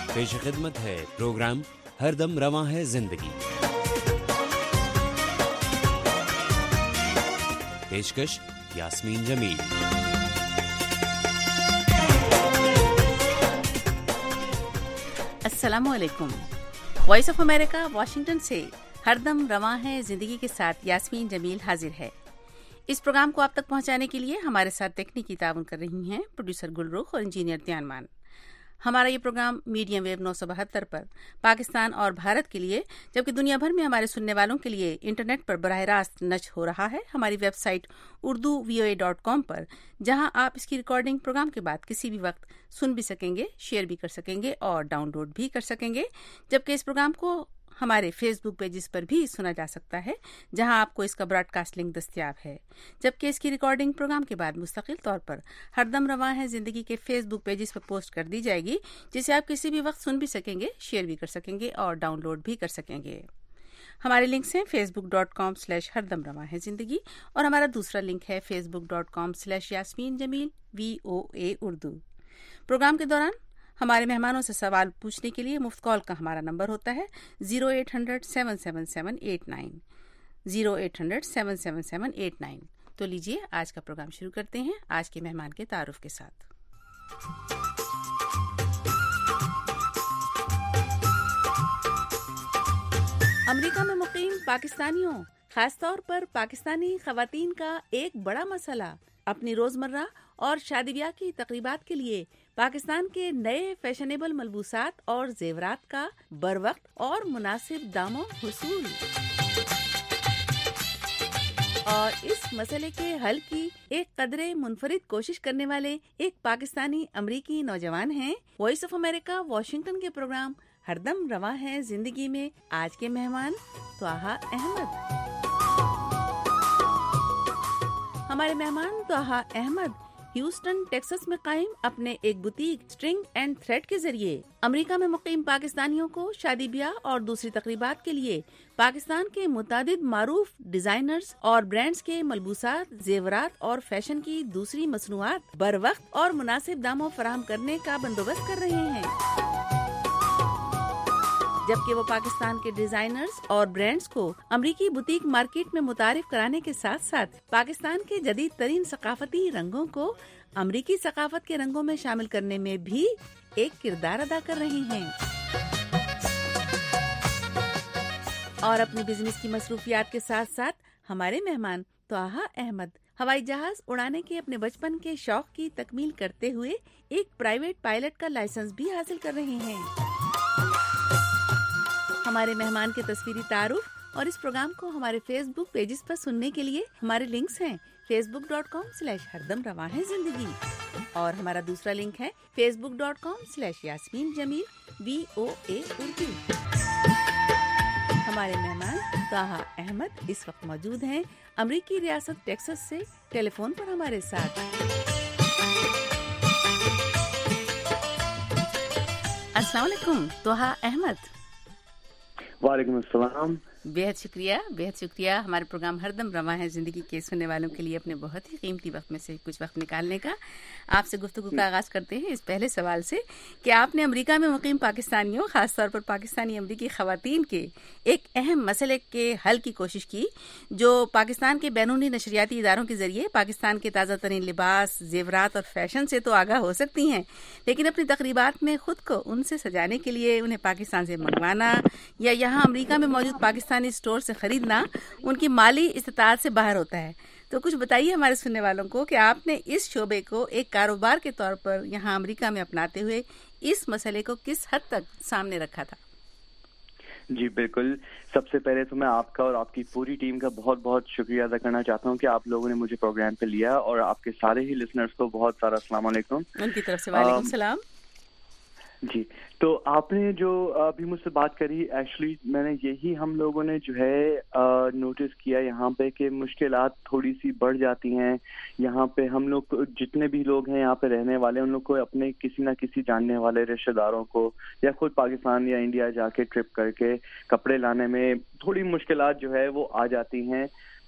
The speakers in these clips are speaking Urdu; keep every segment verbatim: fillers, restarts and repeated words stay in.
پیش خدمت ہے پروگرام ہر دم رواں ہے زندگی. پیشکش یاسمین جمیل. السلام علیکم. وائس آف امریکہ واشنگٹن سے ہر دم رواں ہے زندگی کے ساتھ یاسمین جمیل حاضر ہے. اس پروگرام کو آپ تک پہنچانے کے لیے ہمارے ساتھ تکنیکی تعاون کر رہی ہیں پروڈیوسر گلرخ اور انجینئر دیان مان. ہمارا یہ پروگرام میڈیم ویو نو سو بہتر پر پاکستان اور بھارت کے لیے جبکہ دنیا بھر میں ہمارے سننے والوں کے لیے انٹرنیٹ پر براہ راست نشر ہو رہا ہے ہماری website Urdu V O A dot com پر، جہاں آپ اس کی ریکارڈنگ پروگرام کے بعد کسی بھی وقت سن بھی سکیں گے، شیئر بھی کر سکیں گے اور ڈاؤن لوڈ بھی کر سکیں گے. جبکہ اس پروگرام کو ہمارے فیس بک پیجز پر بھی سنا جا سکتا ہے، جہاں آپ کو اس کا براڈ کاسٹ لنک دستیاب ہے. جبکہ اس کی ریکارڈنگ پروگرام کے بعد مستقل طور پر ہر دم رواں ہے زندگی کے فیس بک پیجز پر پوسٹ کر دی جائے گی، جسے آپ کسی بھی وقت سن بھی سکیں گے، شیئر بھی کر سکیں گے اور ڈاؤن لوڈ بھی کر سکیں گے. ہمارے لنکس ہیں Facebook dot com slash ہر دم رواں ہے زندگی اور ہمارا دوسرا لنک ہے Facebook dot com slash Yasmeen Jamil V O A Urdu. Programme کے دوران ہمارے مہمانوں سے سوال پوچھنے کے لیے مفت کال کا ہمارا نمبر ہوتا ہے zero eight hundred seven seven seven eight nine zero eight hundred seven seven seven eight nine. تو لیجیے آج کا پروگرام شروع کرتے ہیں آج کے مہمان کے تعارف کے ساتھ. امریکہ میں مقیم پاکستانیوں، خاص طور پر پاکستانی خواتین کا ایک بڑا مسئلہ اپنی روزمرہ اور شادی بیاہ کی تقریبات کے لیے پاکستان کے نئے فیشنیبل ملبوسات اور زیورات کا بروقت اور مناسب داموں حصول. اور اس مسئلے کے حل کی ایک قدرے منفرد کوشش کرنے والے ایک پاکستانی امریکی نوجوان ہیں. وائس آف امریکہ واشنگٹن کے پروگرام ہر دم رواں ہے زندگی میں آج کے مہمان طاہا احمد. ہمارے مہمان طاہا احمد ہیوسٹن ٹیکساس میں قائم اپنے ایک بوتیک اسٹرنگ اینڈ تھریڈ کے ذریعے امریکہ میں مقیم پاکستانیوں کو شادی بیاہ اور دوسری تقریبات کے لیے پاکستان کے متعدد معروف ڈیزائنرز اور برانڈز کے ملبوسات، زیورات اور فیشن کی دوسری مصنوعات بروقت اور مناسب داموں فراہم کرنے کا بندوبست کر رہے ہیں. جبکہ وہ پاکستان کے ڈیزائنرز اور برانڈز کو امریکی بوتیک مارکیٹ میں متعارف کرانے کے ساتھ ساتھ پاکستان کے جدید ترین ثقافتی رنگوں کو امریکی ثقافت کے رنگوں میں شامل کرنے میں بھی ایک کردار ادا کر رہی ہیں. اور اپنی بزنس کی مصروفیات کے ساتھ ساتھ ہمارے مہمان طاہا احمد ہوائی جہاز اڑانے کے اپنے بچپن کے شوق کی تکمیل کرتے ہوئے ایک پرائیویٹ پائلٹ کا لائسنس بھی حاصل کر رہے ہیں. ہمارے مہمان کے تصویری تعارف اور اس پروگرام کو ہمارے فیس بک پیجز پر سننے کے لیے ہمارے لنکس ہیں Facebook dot com slash ہر دم رواں ہے زندگی اور ہمارا دوسرا لنک ہے Facebook dot com slash Yasmeen Jamil V O A Urdu. ہمارے مہمان طاہا احمد اس وقت موجود ہیں امریکی ریاست ٹیکساس سے ٹیلی فون پر ہمارے ساتھ. السلام علیکم طاہا احمد. وعلیکم السلام. بہت شکریہ بہت شکریہ ہمارے پروگرام ہر دم رواں ہے زندگی کے سننے والوں کے لیے اپنے بہت ہی قیمتی وقت میں سے کچھ وقت نکالنے کا. آپ سے گفتگو کا آغاز کرتے ہیں اس پہلے سوال سے کہ آپ نے امریکہ میں مقیم پاکستانیوں، خاص طور پر پاکستانی امریکی خواتین کے ایک اہم مسئلے کے حل کی کوشش کی جو پاکستان کے بیرونی نشریاتی اداروں کے ذریعے پاکستان کے تازہ ترین لباس، زیورات اور فیشن سے تو آگاہ ہو سکتی ہیں، لیکن اپنی تقریبات میں خود کو ان سے سجانے کے لیے انہیں پاکستان سے منگوانا یا یہاں امریکہ میں موجود پاکستانی اسٹور سے خریدنا ان کی مالی استطاعت سے باہر ہوتا ہے. تو کچھ بتائیے ہمارے سننے والوں کو کہ آپ نے اس شعبے کو ایک کاروبار کے طور پر یہاں امریکہ میں اپناتے ہوئے اس مسئلے کو کس حد تک سامنے رکھا تھا. جی بالکل. سب سے پہلے تو میں آپ کا اور آپ کی پوری ٹیم کا بہت بہت شکریہ ادا کرنا چاہتا ہوں کہ آپ لوگوں نے مجھے پروگرام پہ لیا اور آپ کے سارے ہی لسنرز کو بہت سارا السلام علیکم. ان کی طرف سے وعلیکم السلام. جی تو آپ نے جو ابھی مجھ سے بات کری ایکچولی میں نے یہی ہم لوگوں نے جو ہے نوٹس کیا یہاں پہ کہ مشکلات تھوڑی سی بڑھ جاتی ہیں. یہاں پہ ہم لوگ جتنے بھی لوگ ہیں یہاں پہ رہنے والے ان لوگ کو اپنے کسی نہ کسی جاننے والے رشتہ داروں کو یا خود پاکستان یا انڈیا جا کے ٹرپ کر کے کپڑے لانے میں تھوڑی مشکلات جو ہے وہ آ جاتی ہیں.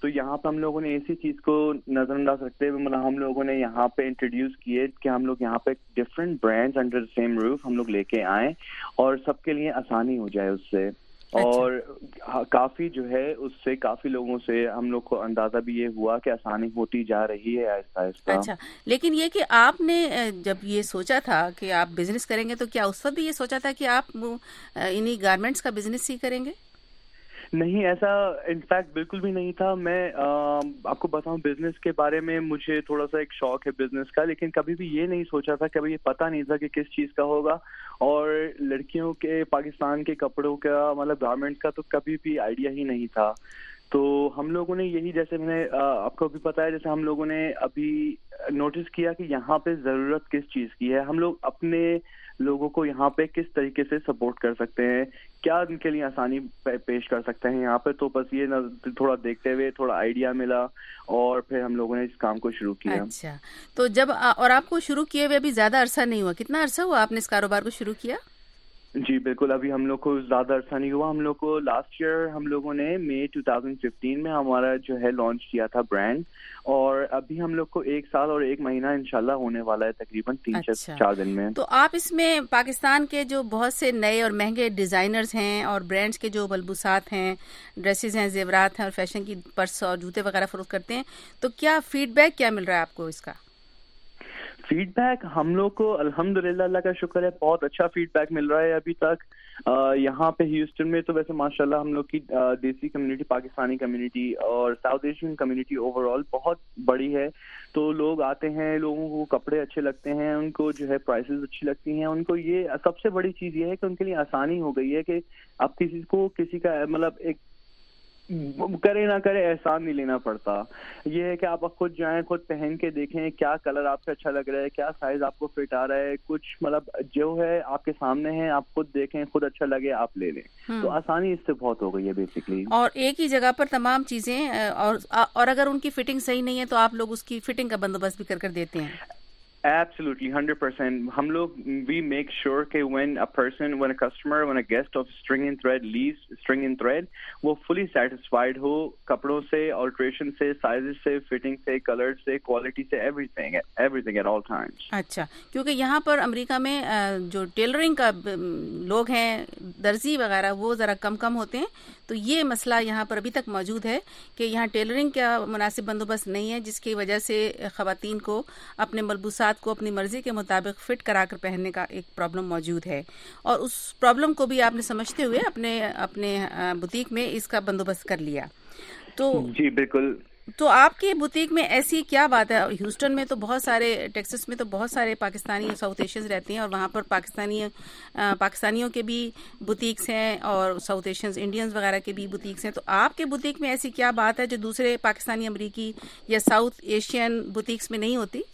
تو یہاں پہ ہم لوگوں نے اسی چیز کو نظر انداز رکھتے ہوئے مطلب ہم لوگوں نے یہاں پہ انٹروڈیوس کیے کہ ہم لوگ یہاں پہ different brands under same roof ہم لوگ لے کے آئیں اور سب کے لیے آسانی ہو جائے اس سے. اور کافی جو ہے اس سے کافی لوگوں سے ہم لوگ کو اندازہ بھی یہ ہوا کہ آسانی ہوتی جا رہی ہے آہستہ آہستہ. اچھا, لیکن یہ کہ آپ نے جب یہ سوچا تھا کہ آپ بزنس کریں گے تو کیا اس وقت بھی یہ سوچا تھا کہ آپ انہی گارمنٹس کا بزنس ہی کریں گے؟ نہیں, ایسا انفیکٹ بالکل بھی نہیں تھا. میں آپ کو بتاؤں بزنس کے بارے میں مجھے تھوڑا سا ایک شوق ہے بزنس کا, لیکن کبھی بھی یہ نہیں سوچا تھا, کبھی یہ پتہ نہیں تھا کہ کس چیز کا ہوگا. اور لڑکیوں کے پاکستان کے کپڑوں کا مطلب گارمنٹ کا تو کبھی بھی آئیڈیا ہی نہیں تھا. تو ہم لوگوں نے یہی, جیسے میں نے آپ کو بھی پتہ ہے, جیسے ہم لوگوں نے ابھی نوٹس کیا کہ یہاں پہ ضرورت کس چیز کی ہے, ہم لوگ اپنے لوگوں کو یہاں پہ کس طریقے سے سپورٹ کر سکتے ہیں, کیا ان کے لیے آسانی پیش کر سکتے ہیں یہاں پہ. تو بس یہ تھوڑا دیکھتے ہوئے تھوڑا آئیڈیا ملا اور پھر ہم لوگوں نے اس کام کو شروع کیا. اچھا, تو جب اور آپ کو شروع کیے ہوئے ابھی زیادہ عرصہ نہیں ہوا, کتنا عرصہ ہوا آپ نے اس کاروبار کو شروع کیا؟ جی بالکل, ابھی ہم لوگ کو زیادہ عرصہ نہیں ہوا. ہم لوگ کو لاسٹ ایئر ہم لوگوں نے مئی ٹو تھاؤزینڈ ففٹین میں ہمارا جو ہے لانچ کیا تھا برانڈ, اور ابھی ہم لوگ کو ایک سال اور ایک مہینہ انشاءاللہ ہونے والا ہے, تقریباً تین اچھا. چار دن میں. تو آپ اس میں پاکستان کے جو بہت سے نئے اور مہنگے ڈیزائنرز ہیں اور برانڈز کے جو ملبوسات ہیں, ڈریسز ہیں, زیورات ہیں اور فیشن کی پرس اور جوتے وغیرہ فروخت کرتے ہیں, تو کیا فیڈ بیک کیا مل رہا ہے آپ کو اس کا؟ فیڈ بیک ہم لوگ کو الحمدللہ اللہ کا شکر ہے بہت اچھا فیڈ بیک مل رہا ہے ابھی تک. یہاں پہ ہیوسٹن میں تو ویسے ماشاءاللہ ہم لوگ کی دیسی کمیونٹی, پاکستانی کمیونٹی اور South Asian community overall بہت بڑی ہے. تو لوگ آتے ہیں, لوگوں کو کپڑے اچھے لگتے ہیں, ان کو جو ہے پرائسز اچھی لگتی ہیں, ان کو یہ سب سے بڑی چیز یہ ہے کہ ان کے لیے آسانی ہو گئی ہے کہ اب کسی کو کسی کا مطلب ایک کرے نہ کرے احسان نہیں لینا پڑتا. یہ ہے کہ آپ خود جائیں, خود پہن کے دیکھیں کیا کلر آپ سے اچھا لگ رہا ہے, کیا سائز آپ کو فٹ آ رہا ہے, کچھ مطلب جو ہے آپ کے سامنے ہے, آپ خود دیکھیں, خود اچھا لگے آپ لے لیں. تو آسانی اس سے بہت ہو گئی ہے بیسکلی, اور ایک ہی جگہ پر تمام چیزیں. اور اور اگر ان کی فٹنگ صحیح نہیں ہے تو آپ لوگ اس کی فٹنگ کا بندوبست بھی کر کر دیتے ہیں. Absolutely, one hundred percent. ہم لوگ we make sure کہ when a person, when a customer, when a guest of String and Thread leaves String and Thread, وہ fully satisfied ہو کپڑوں سے, alteration سے, sizes سے, fitting سے, color سے, quality سے, everything, everything at all times. اچھا, کیونکہ یہاں پر امریکہ میں جو ٹیلرنگ کا لوگ ہیں, درزی وغیرہ, وہ ذرا کم کم ہوتے ہیں. تو یہ مسئلہ یہاں پر ابھی تک موجود ہے کہ یہاں ٹیلرنگ کا مناسب بندوبست نہیں ہے, جس کی وجہ سے خواتین کو اپنے ملبوسات کو اپنی مرضی کے مطابق فٹ کرا کر پہننے کا ایک پرابلم موجود ہے. اور اس پرابلم کو بھی آپ نے سمجھتے ہوئے اپنے اپنے بوتیک میں اس کا بندوبست کر لیا. تو جی بالکل. تو آپ کی بوتیک میں ایسی کیا بات ہے؟ ہیوسٹن میں تو بہت سارے, ٹیکسس میں تو بہت سارے پاکستانی ساؤتھ ایشینز رہتے ہیں, اور وہاں پر پاکستانی پاکستانیوں کے بھی بوتیکس ہیں اور ساؤتھ ایشینز, انڈینز وغیرہ کے بھی بوتیکس ہیں. تو آپ کے بوتیک میں ایسی کیا بات ہے جو دوسرے پاکستانی, امریکی یا ساؤتھ ایشین بوتیکس میں نہیں ہوتی؟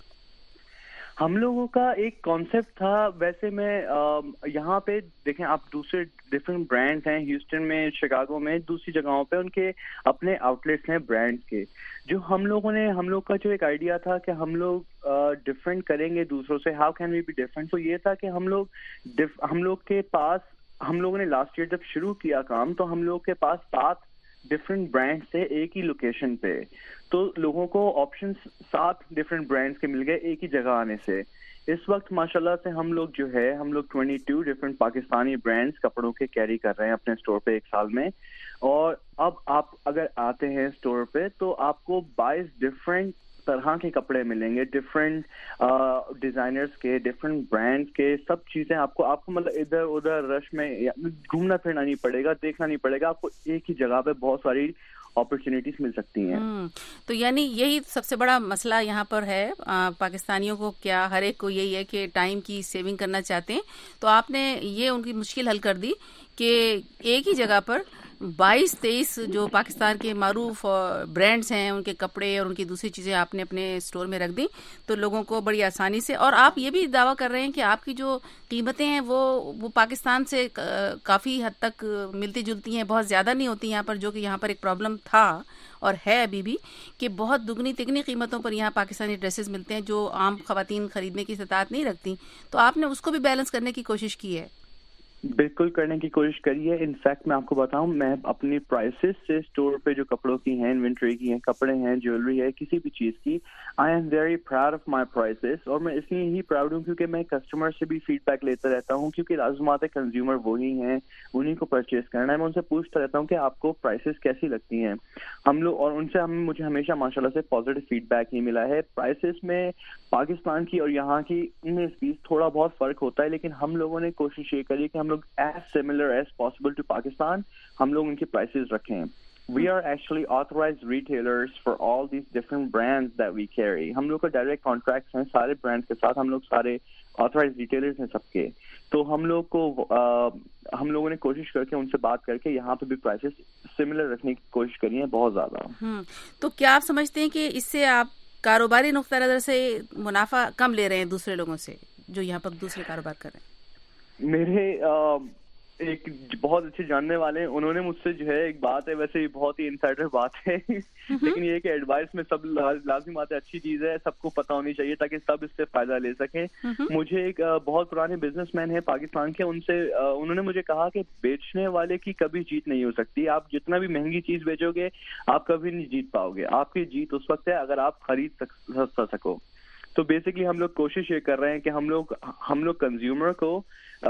ہم لوگوں کا ایک کانسیپٹ تھا. ویسے میں یہاں پہ دیکھیں, آپ دوسرے ڈفرینٹ برانڈ ہیں ہیوسٹن میں, شکاگو میں, دوسری جگہوں پہ ان کے اپنے آؤٹ لیٹس ہیں برانڈ کے. جو ہم لوگوں نے, ہم لوگ کا جو ایک آئیڈیا تھا کہ ہم لوگ ڈفرینٹ کریں گے دوسروں سے, how can we be different. تو یہ تھا کہ ہم لوگ ہم لوگ کے پاس, ہم لوگوں نے لاسٹ ایئر جب شروع کیا کام تو ہم لوگ کے پاس سات ڈفرینٹ برانڈ سے ایک ہی لوکیشن پہ. تو لوگوں کو آپشنس سات ڈفرینٹ برانڈس کے مل گئے ایک ہی جگہ آنے سے. اس وقت ماشاءاللہ سے ہم لوگ جو ہے ہم لوگ twenty two different Pakistani brands کپڑوں کے کیری کر رہے ہیں اپنے اسٹور پہ ایک سال میں. اور اب آپ اگر آتے ہیں اسٹور پہ تو آپ کو بائیس ڈفرینٹ طرح کے کپڑے ملیں گے, ڈفرینٹ ڈیزائنرز کے, ڈفرینٹ برانڈ کے, سب چیزیں آپ کو آپ کو مطلب ادھر ادھر رش میں گھومنا پھرنا نہیں پڑے گا, دیکھنا نہیں پڑے گا. آپ کو ایک ہی جگہ پہ بہت ساری اپرچونیٹیز مل سکتی ہیں. تو یعنی یہی سب سے بڑا مسئلہ یہاں پر ہے پاکستانیوں کو, کیا ہر ایک کو یہی ہے کہ ٹائم کی سیونگ کرنا چاہتے ہیں. تو آپ نے یہ ان کی مشکل حل کر دی کہ ایک ہی جگہ پر بائیس تیئیس جو پاکستان کے معروف برانڈز ہیں, ان کے کپڑے اور ان کی دوسری چیزیں آپ نے اپنے اسٹور میں رکھ دیں, تو لوگوں کو بڑی آسانی سے. اور آپ یہ بھی دعویٰ کر رہے ہیں کہ آپ کی جو قیمتیں ہیں وہ وہ پاکستان سے کافی حد تک ملتی جلتی ہیں, بہت زیادہ نہیں ہوتی یہاں پر, جو کہ یہاں پر ایک پرابلم تھا اور ہے ابھی بھی, کہ بہت دگنی تگنی قیمتوں پر یہاں پاکستانی ڈریسز ملتے ہیں جو عام خواتین خریدنے کی استطاعت نہیں رکھتی. تو آپ نے اس کو بھی بیلنس کرنے کی کوشش کی ہے. بالکل کرنے کی کوشش کری ہے. انفیکٹ میں آپ کو بتاؤں, میں اپنی پرائسز سے اسٹور پہ جو کپڑوں کی ہیں, انوینٹری کی ہیں, کپڑے ہیں, جیولری ہے, کسی بھی چیز کی, I am very proud of my prices. اور میں اس لیے ہی پراؤڈ ہوں کیونکہ میں کسٹمر سے بھی فیڈ بیک لیتا رہتا ہوں, کیونکہ لازمات کنزیومر وہی ہیں, انہیں کو پرچیز کرنا ہے. میں ان سے پوچھتا رہتا ہوں کہ آپ کو پرائسز کیسی لگتی ہیں ہم لوگ, اور ان سے ہم مجھے ہمیشہ ماشاء اللہ سے پازیٹیو فیڈ بیک ہی ملا ہے. پرائسز میں پاکستان کی اور یہاں کی انیس بیس تھوڑا بہت فرق ہوتا ہے, لیکن ہم لوگوں نے کوشش یہ کری کہ ہم لوگ as similar as possible to Pakistan, ہم لوگ ان کی پرائسز رکھیں. We are actually authorized retailers for all these different brands that we carry. ہم لوگ کا ڈائریکٹ کانٹریکٹس ہیں سارے برانڈ کے ساتھ, ہم لوگ سارے authorized retailers ہیں سب کے. تو ہم لوگ کو ہم لوگوں نے کوشش کر کے ان سے بات کر کے یہاں پہ بھی پرائسز سملر رکھنے کی کوشش کری ہے بہت زیادہ. تو کیا آپ سمجھتے ہیں کہ اس سے آپ کاروباری نقطہ نظر سے منافع کم لے رہے ہیں دوسرے لوگوں سے جو یہاں پر دوسرے کاروبار کر رہے ہیں؟ میرے ایک بہت اچھے جاننے والے ہیں, انہوں نے مجھ سے جو ہے ایک بات ہے, ویسے بہت ہی انسائڈر بات ہے لیکن یہ کہ ایڈوائس میں سب لازم آتے, اچھی چیز ہے, سب کو پتہ ہونی چاہیے تاکہ سب اس سے فائدہ لے سکیں. مجھے ایک بہت پرانے بزنس مین ہے پاکستان کے, ان سے انہوں نے مجھے کہا کہ بیچنے والے کی کبھی جیت نہیں ہو سکتی. آپ جتنا بھی مہنگی چیز بیچو گے آپ کبھی نہیں جیت پاؤ گے. آپ کی جیت اس وقت ہے اگر آپ خرید سکو. تو بیسکلی ہم لوگ کوشش یہ کر رہے ہیں کہ ہم لوگ ہم لوگ کنزیومر کو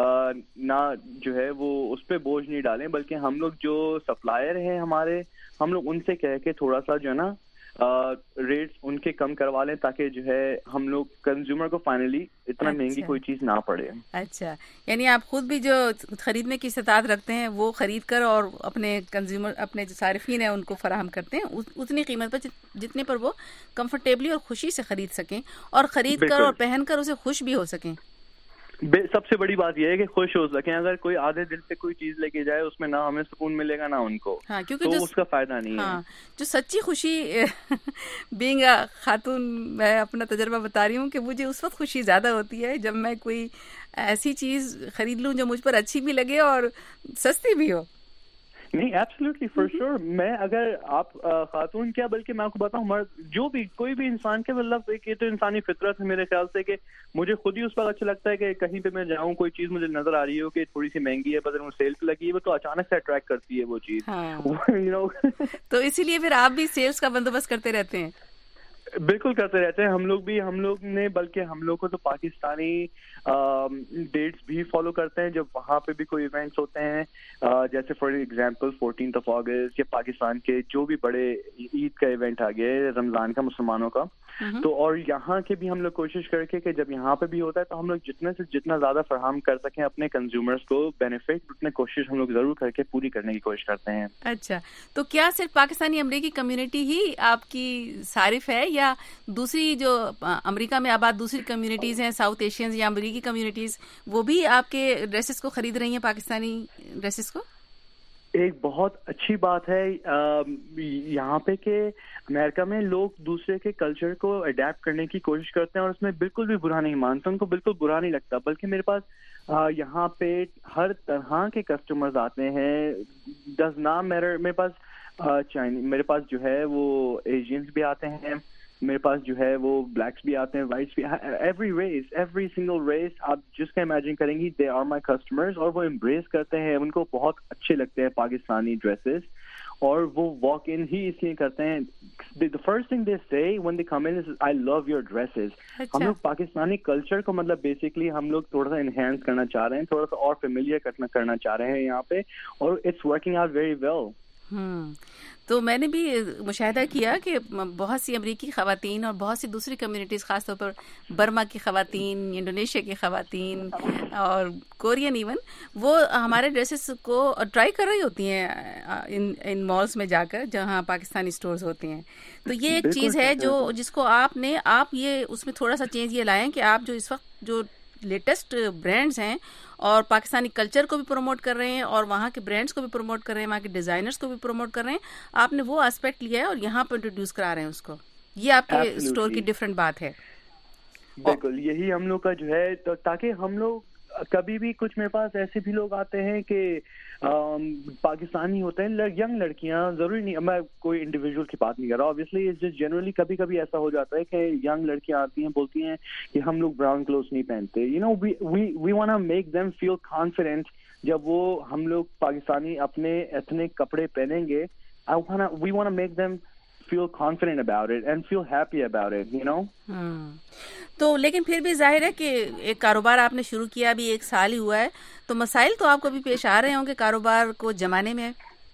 نہ جو ہے وہ اس پہ بوجھ نہیں ڈالیں, بلکہ ہم لوگ جو سپلائر ہیں ہمارے, ہم لوگ ان سے کہہ کے تھوڑا سا جو ہے نا ریٹس ان کے کم کروا لیں تاکہ جو ہے ہم لوگ کنزیومر کو فائنلی اتنا مہنگی کوئی چیز نہ پڑے. اچھا, یعنی آپ خود بھی جو خریدنے کی استطاعت رکھتے ہیں وہ خرید کر اور اپنے کنزیومر اپنے جو صارفین ہیں ان کو فراہم کرتے ہیں اتنی قیمت پر جتنے پر وہ کمفرٹیبلی اور خوشی سے خرید سکیں, اور خرید کر اور پہن کر اسے خوش بھی ہو سکیں. سب سے بڑی بات یہ ہے کہ خوش ہو سکیں. اگر کوئی آدھے دل سے کوئی چیز لے کے جائے اس میں نہ ہمیں سکون ملے گا نہ ان کو, ہاں, تو اس کا فائدہ نہیں ہے. جو سچی خوشی بینگ خاتون, میں اپنا تجربہ بتا رہی ہوں کہ مجھے اس وقت خوشی زیادہ ہوتی ہے جب میں کوئی ایسی چیز خرید لوں جو مجھ پر اچھی بھی لگے اور سستی بھی ہو. نہیں, ایبسلیوٹلی فار شیور. میں اگر آپ خاتون کیا بلکہ میں آپ کو بتاؤں مرد, جو بھی کوئی بھی انسان کے مطلب یہ تو انسانی فطرت ہے میرے خیال سے کہ مجھے خود ہی اس وقت اچھا لگتا ہے کہ کہیں پہ میں جاؤں, کوئی چیز مجھے نظر آ رہی ہو کہ تھوڑی سی مہنگی ہے بدل میں سیل پہ لگی ہے, تو اچانک سے اٹریکٹ کرتی ہے وہ چیز. یو نو, تو اسی لیے پھر آپ بھی سیلز کا بندوبست کرتے رہتے ہیں. بالکل کرتے رہتے ہیں ہم لوگ بھی. ہم لوگ نے بلکہ ہم لوگ کو تو پاکستانی ڈیٹس بھی فالو کرتے ہیں جب وہاں پہ بھی کوئی ایونٹس ہوتے ہیں, جیسے for example fourteenth of August یا پاکستان کے جو بھی بڑے عید کا ایونٹ آ گیا رمضان کا مسلمانوں کا, تو اور یہاں کے بھی ہم لوگ کوشش کر کے کہ جب یہاں پہ بھی ہوتا ہے تو ہم لوگ جتنے سے جتنا زیادہ فراہم کر سکیں اپنے کنزیومرز کو بینیفٹ, اتنے کوشش ہم لوگ ضرور کر کے پوری کرنے کی کوشش کرتے ہیں. اچھا, تو کیا صرف پاکستانی امریکی کمیونٹی ہی آپ کی صارف ہے یا دوسری جو امریکہ میں آباد دوسری کمیونٹیز ہیں, ساؤتھ ایشینز یا امریکی کمیونٹیز, وہ بھی آپ کے ڈریسز کو خرید رہی ہیں, پاکستانی ڈریسز کو؟ ایک بہت اچھی بات ہے یہاں پہ کہ امریکہ میں لوگ دوسرے کے کلچر کو اڈیپٹ کرنے کی کوشش کرتے ہیں, اور اس میں بالکل بھی برا نہیں مانتا, ان کو بالکل برا نہیں لگتا. بلکہ میرے پاس یہاں پہ ہر طرح کے کسٹمرز آتے ہیں, ڈز ناٹ میٹر. میرے پاس چائنی میرے پاس جو ہے وہ ایشینز بھی آتے ہیں, میرے پاس جو ہے وہ بلیکس بھی آتے ہیں, وائٹس بھی, every race, every single race آپ جس کا امیجن کریں گی, دے آر مائی کسٹمرز, اور وہ امبریس کرتے ہیں, ان کو بہت اچھے لگتے ہیں پاکستانی ڈریسز, اور وہ واک ان ہی اس لیے کرتے ہیں. the first thing they say when they come in is I love your dresses. ہم لوگ پاکستانی کلچر کو مطلب بیسکلی ہم لوگ تھوڑا سا انہینس کرنا چاہ رہے ہیں, تھوڑا سا اور فیملیئر کرنا کرنا چاہ رہے ہیں یہاں پہ, اور it's working out very well. ہوں تو میں نے بھی مشاہدہ کیا کہ بہت سی امریکی خواتین اور بہت سی دوسری کمیونٹیز, خاص طور پر برما کی خواتین, انڈونیشیا کی خواتین اور کورین ایون, وہ ہمارے ڈریسز کو ٹرائی کر رہی ہوتی ہیں ان ان مالز میں جا کر جہاں پاکستانی سٹورز ہوتے ہیں. تو یہ ایک چیز ہے جو جس کو آپ نے آپ یہ اس میں تھوڑا سا چینج یہ لائیں کہ آپ جو اس وقت جو لیٹسٹ برانڈز ہیں اور پاکستانی کلچر کو بھی پروموٹ کر رہے ہیں اور وہاں کے برانڈز کو بھی پروموٹ کر رہے ہیں, وہاں کے ڈیزائنرز کو بھی پروموٹ کر رہے ہیں, آپ نے وہ اسپیکٹ لیا ہے اور یہاں پہ انٹروڈیوس کرا رہے ہیں اس کو. یہ آپ کے اسٹور کی ڈفرینٹ بات ہے. بالکل یہی ہم لوگ کا جو ہے, تو تاکہ ہم لوگ کبھی بھی کچھ میرے پاس ایسے بھی لوگ آتے ہیں کہ پاکستانی ہوتے ہیں, ینگ لڑکیاں, ضروری نہیں, میں کوئی انڈیویجول کی بات نہیں کر رہا, آبویسلی اٹس جسٹ جنرلی کبھی کبھی ایسا ہو جاتا ہے کہ ینگ لڑکیاں آتی ہیں بولتی ہیں کہ ہم لوگ براؤن کلوتھس نہیں پہنتے. You know we we we want to make them feel confident جب وہ ہم لوگ پاکستانی اپنے ایتھنک کپڑے پہنیں گے, I wanna, we wanna make them feel confident about it and feel happy about it, you know. تو لیکن پھر بھی ظاہر ہے کہ ایک کاروبار آپ نے شروع کیا, ابھی ایک سال ہی ہوا ہے, تو مسائل تو آپ کو بھی پیش آ رہے ہوں گے کاروبار کو جمانے میں.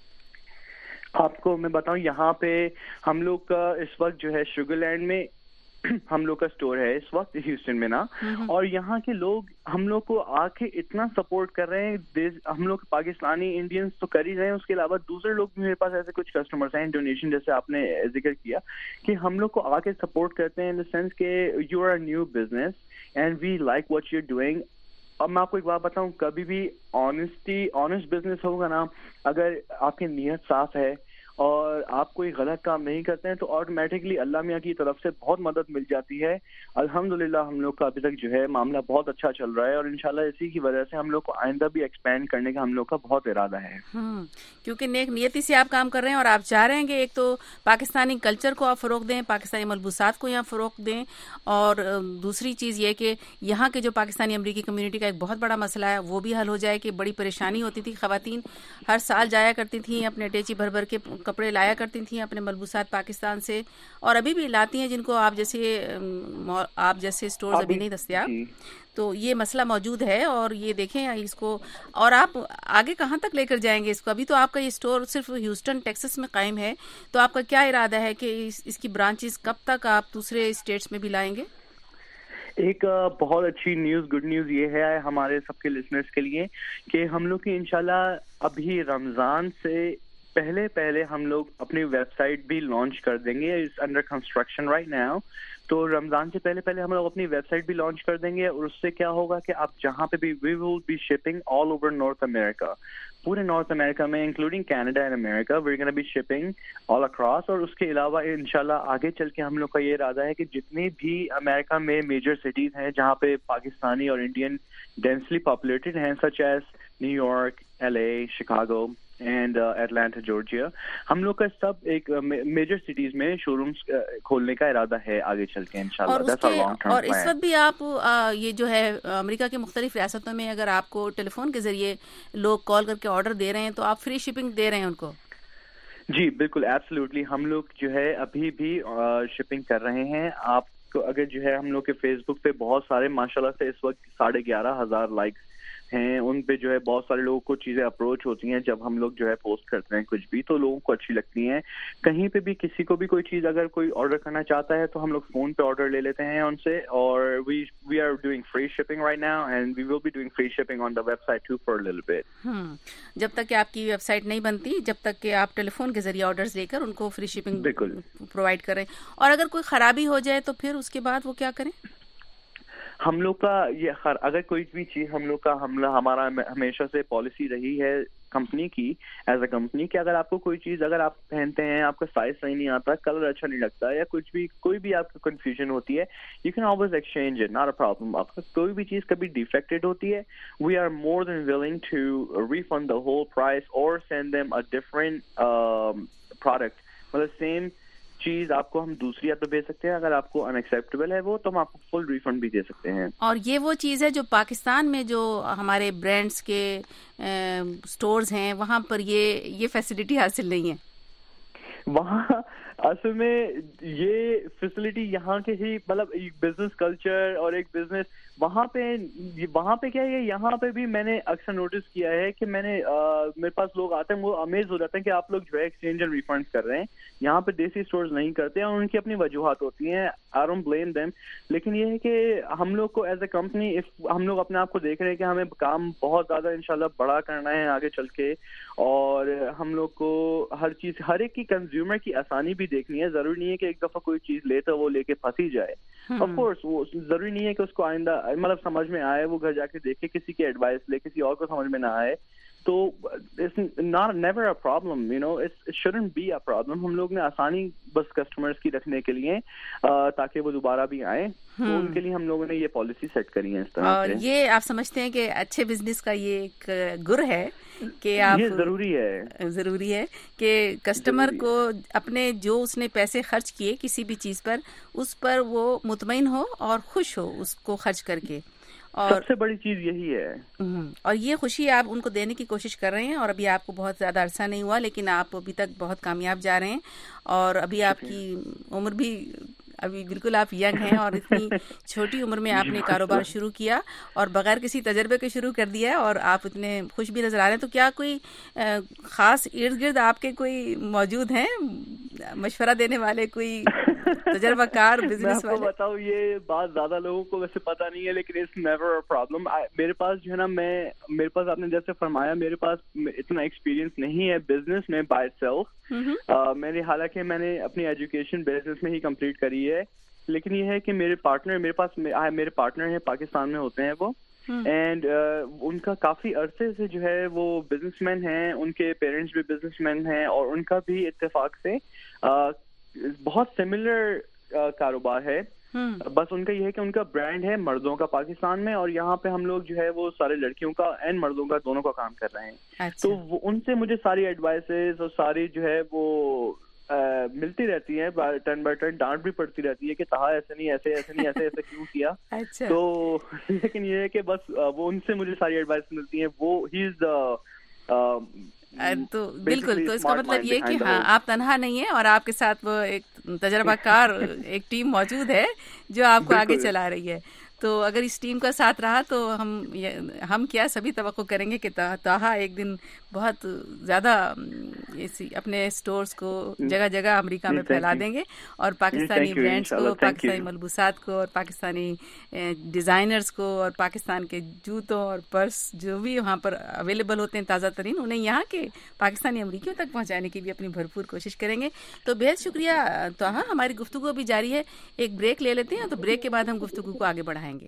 آپ کو میں بتاؤں, یہاں پہ ہم لوگ کا اس وقت جو ہے شوگر لینڈ میں ہم لوگ کا اسٹور ہے اس وقت ہیوسٹن میں نا, اور یہاں کے لوگ ہم لوگ کو آ کے اتنا سپورٹ کر رہے ہیں. ہم لوگ پاکستانی انڈینس تو کر ہی رہے ہیں, اس کے علاوہ دوسرے لوگ بھی میرے پاس ایسے کچھ کسٹمرس ہیں انڈونیشین, جیسے آپ نے ذکر کیا کہ ہم لوگ کو آ کے سپورٹ کرتے ہیں ان دا سینس کہ you are a new business and we like what you are doing. اب میں آپ کو ایک بات بتاؤں, کبھی بھی آنےسٹی آنےسٹ بزنس ہوگا نا, اگر آپ کی نیت صاف ہے اور آپ کوئی غلط کام نہیں کرتے ہیں تو آٹومیٹکلی اللہ میاں کی طرف سے بہت مدد مل جاتی ہے. الحمدللہ ہم لوگ کا ابھی تک جو ہے معاملہ بہت اچھا چل رہا ہے, اور انشاءاللہ اسی کی وجہ سے ہم لوگ کو آئندہ بھی ایکسپینڈ کرنے کا ہم لوگ کا بہت ارادہ ہے. کیونکہ نیک نیتی سے آپ کام کر رہے ہیں, اور آپ چاہ رہے ہیں کہ ایک تو پاکستانی کلچر کو آپ فروغ دیں, پاکستانی ملبوسات کو یہاں فروغ دیں, اور دوسری چیز یہ کہ یہاں کے جو پاکستانی امریکی کمیونٹی کا ایک بہت بڑا مسئلہ ہے وہ بھی حل ہو جائے. کہ بڑی پریشانی ہوتی تھی, خواتین ہر سال جایا کرتی تھیں, اپنے ٹیچی بھر بھر کے کپڑے لایا کرتی تھیں اپنے ملبوسات پاکستان سے, اور ابھی بھی لاتی ہیں, جن کو آپ جیسے آپ جیسے اسٹورز ابھی نہیں دستیاب. تو یہ مسئلہ موجود ہے, اور یہ دیکھیں اس کو, اور آپ آگے کہاں تک لے کر جائیں گے اس کو. ابھی تو آپ کا یہ اسٹور صرف ہیوسٹن ٹیکسس میں قائم ہے, تو آپ کا کیا ارادہ ہے کہ اس, اس کی برانچز کب تک آپ دوسرے اسٹیٹس میں بھی لائیں گے؟ ایک بہت اچھی نیوز, گڈ نیوز یہ ہے ہمارے سب کے لسنرز کے لیے کہ ہم لوگ کی انشاءاللہ ابھی رمضان سے پہلے پہلے ہم لوگ اپنی ویب سائٹ بھی لانچ کر دیں گے. It's under construction right now. تو رمضان سے پہلے پہلے ہم لوگ اپنی ویب سائٹ بھی لانچ کر دیں گے, اور اس سے کیا ہوگا کہ آپ جہاں پہ بھی we will be shipping all over North America, پورے نارتھ امریکہ میں including Canada and America, we gonna be shipping all across. اور اس کے علاوہ انشاءاللہ آگے چل کے ہم لوگ کا یہ ارادہ ہے کہ جتنی بھی امریکہ میں میجر سٹیز ہیں جہاں پہ پاکستانی اور انڈین ڈینسلی پاپولیٹڈ ہیں, such as New York, L A, Chicago and Atlanta, Georgia, ہم لوگ کا سب ایک میجر سٹیز میں شو رومز کھولنے کا ارادہ ہے آگے چل کے انشاءاللہ. اور اس وقت بھی آپ یہ جو ہے امریکہ کے مختلف ریاستوں میں اگر آپ کو ٹیلی فون کے ذریعے لوگ کال کر کے آرڈر دے رہے ہیں تو آپ فری شپنگ دے رہے ہیں ان کو؟ جی بالکل, ایبسلیوٹلی. ہم لوگ جو ہے ابھی بھی شپنگ کر رہے ہیں. آپ کو اگر جو ہے ہم لوگ کے فیس بک پہ بہت سارے ماشاء اللہ سے اس وقت ساڑھے گیارہ ہزار لائکس ہیں, ان پہ جو ہے بہت سارے لوگوں کو چیزیں اپروچ ہوتی ہیں جب ہم لوگ جو ہے پوسٹ کرتے ہیں کچھ بھی, تو لوگوں کو اچھی لگتی ہیں. کہیں پہ بھی کسی کو بھی کوئی چیز اگر کوئی آرڈر کرنا چاہتا ہے تو ہم لوگ فون پہ آرڈر لے لیتے ہیں ان سے, اور we we are doing free shipping right now and we will be doing free shipping on the website too for little bit. جب تک کہ آپ کی ویب سائٹ نہیں بنتی, جب تک کہ آپ ٹیلی فون کے ذریعے آرڈرز لے کر ان کو فری شپنگ بالکل پرووائڈ کریں. اور اگر کوئی خرابی ہو جائے تو پھر اس کے بعد وہ کیا کریں؟ ہم لوگ کا یہ اگر کوئی بھی چیز ہم لوگ کا ہم ہمارا ہمیشہ سے پالیسی رہی ہے کمپنی کی, ایز اے کمپنی, کہ اگر آپ کو کوئی چیز اگر آپ پہنتے ہیں, آپ کا سائز صحیح نہیں آتا, کلر اچھا نہیں لگتا, یا کچھ بھی کوئی بھی آپ کو کنفیوژن ہوتی ہے, you can always exchange it, not a problem. آپ کا کوئی بھی چیز کبھی ڈیفیکٹڈ ہوتی ہے, we are more than willing to refund the whole price اور send them a different product. مطلب سیم چیز آپ کو ہم دوسری یا تو بھیج سکتے ہیں, اگر آپ کو ان ایکسیپٹیبل ہے وہ تو ہم آپ کو فل ریفنڈ بھی دے سکتے ہیں. اور یہ وہ چیز ہے جو پاکستان میں جو ہمارے برانڈز کے سٹورز ہیں وہاں پر یہ یہ فیسلٹی حاصل نہیں ہے. وہاں اصل میں یہ فیسلٹی یہاں کے ہی, مطلب ایک بزنس کلچر اور ایک بزنس وہاں پہ وہاں پہ کیا ہے, یہاں پہ بھی میں نے اکثر نوٹس کیا ہے کہ میں نے میرے پاس لوگ آتے ہیں وہ امیز ہو جاتے ہیں کہ آپ لوگ جو ہے ایکسچینج اینڈ ریفنڈ کر رہے ہیں. یہاں پہ دیسی اسٹورز نہیں کرتے ہیں, اور ان کی اپنی وجوہات ہوتی ہیں, آئی ڈونٹ بلیم دیم. لیکن یہ ہے کہ ہم لوگ کو ایز اے کمپنی, ہم لوگ اپنے آپ کو دیکھ رہے ہیں کہ ہمیں کام بہت زیادہ انشاءاللہ بڑا کرنا ہے آگے چل کے, اور ہم لوگ کو ہر چیز, ہر ایک کی کنزیومر کی آسانی بھی دیکھنی ہے. ضروری نہیں ہے کہ ایک دفعہ کوئی چیز لے تو وہ لے کے پھنسی جائے. آف کورس وہ ضروری نہیں ہے کہ اس کو آئندہ مطلب سمجھ میں آئے, وہ گھر جا کے دیکھے, کسی کی ایڈوائس لے, کسی اور کو سمجھ میں نہ آئے تو it's not never a problem, you know, it's, it shouldn't be a problem. ہم لوگ نے آسانی بس کسٹمرز کی رکھنے کے لیے تاکہ وہ دوبارہ بھی آئیں, تو ان کے لیے ہم لوگوں نے یہ پالیسی سیٹ کری ہے اس طرح سے. اور یہ آپ سمجھتے ہیں کہ اچھے بزنس کا یہ ایک گر ہے کہ آپ, یہ ضروری ہے ضروری ہے کہ کسٹمر کو اپنے جو اس نے پیسے خرچ کیے کسی بھی چیز پر, اس پر وہ مطمئن ہو اور خوش ہو اس کو خرچ کر کے. اور سب سے بڑی چیز یہی ہے. اور یہ خوشی آپ ان کو دینے کی کوشش کر رہے ہیں, اور ابھی آپ کو بہت زیادہ عرصہ نہیں ہوا لیکن آپ ابھی تک بہت کامیاب جا رہے ہیں, اور ابھی آپ کی عمر بھی ابھی بالکل آپ ینگ ہیں, اور اتنی چھوٹی عمر میں آپ نے کاروبار شروع کیا اور بغیر کسی تجربے کے شروع کر دیا ہے, اور آپ اتنے خوش بھی نظر آ رہے ہیں. تو کیا کوئی خاص ارد گرد آپ کے کوئی موجود ہیں مشورہ دینے والے, کوئی تجربہ کار بزنس والے؟ میں آپ کو بتاؤں, یہ بات زیادہ لوگوں کو ویسے پتا نہیں ہے لیکن اٹس نیور اے پرابلم. میرے پاس جو ہے نا, میں میرے پاس آپ نے جیسے فرمایا, میرے پاس اتنا ایکسپیرینس نہیں ہے بزنس میں بائی سیلف. میں نے حالانکہ میں نے اپنی ایجوکیشن بزنس میں ہی کمپلیٹ کری ہے, لیکن یہ ہے کہ میرے پارٹنر میرے پاس میرے پارٹنر ہیں پاکستان میں ہوتے ہیں وہ, اینڈ ان کا کافی عرصے سے جو ہے وہ بزنس مین ہیں, ان کے پیرنٹس بھی بزنس مین ہیں, اور ان کا بھی اتفاق سے بہت سملر کاروبار ہے. بس ان کا یہ ہے کہ ان کا برانڈ ہے مردوں کا پاکستان میں, اور یہاں پہ ہم لوگ جو ہے وہ سارے لڑکیوں کا اینڈ مردوں کا دونوں کا کام کر رہے ہیں. تو ان سے مجھے ساری ایڈوائسز اور ساری جو ہے وہ ملتی رہتی ہیں, ٹرن بائی ٹرن ڈانٹ بھی پڑتی رہتی ہے کہ تہا ایسے نہیں, ایسے ایسے نہیں, ایسے ایسے کیوں کیا. تو لیکن یہ ہے کہ بس وہ ان سے مجھے ساری ایڈوائس ملتی ہیں. وہ ہی از تو بالکل, تو اس کا مطلب یہ کہ ہاں آپ تنہا نہیں ہیں, اور آپ کے ساتھ وہ ایک تجربہ کار ایک ٹیم موجود ہے جو آپ کو آگے چلا رہی ہے. تو اگر اس ٹیم کا ساتھ رہا تو ہم ہم کیا سبھی توقع کریں گے کہ تاہا ایک دن بہت زیادہ اپنے سٹورز کو جگہ جگہ امریکہ میں پھیلا دیں گے, اور پاکستانی برانڈز کو, پاکستانی ملبوسات کو, اور پاکستانی ڈیزائنرز کو, اور پاکستان کے جوتوں اور پرس جو بھی وہاں پر اویلیبل ہوتے ہیں تازہ ترین, انہیں یہاں کے پاکستانی امریکیوں تک پہنچانے کی بھی اپنی بھرپور کوشش کریں گے. تو بہت شکریہ توہا, ہماری گفتگو بھی جاری ہے, ایک بریک لے لیتے ہیں, تو بریک کے بعد ہم گفتگو کو آگے بڑھائیں گے.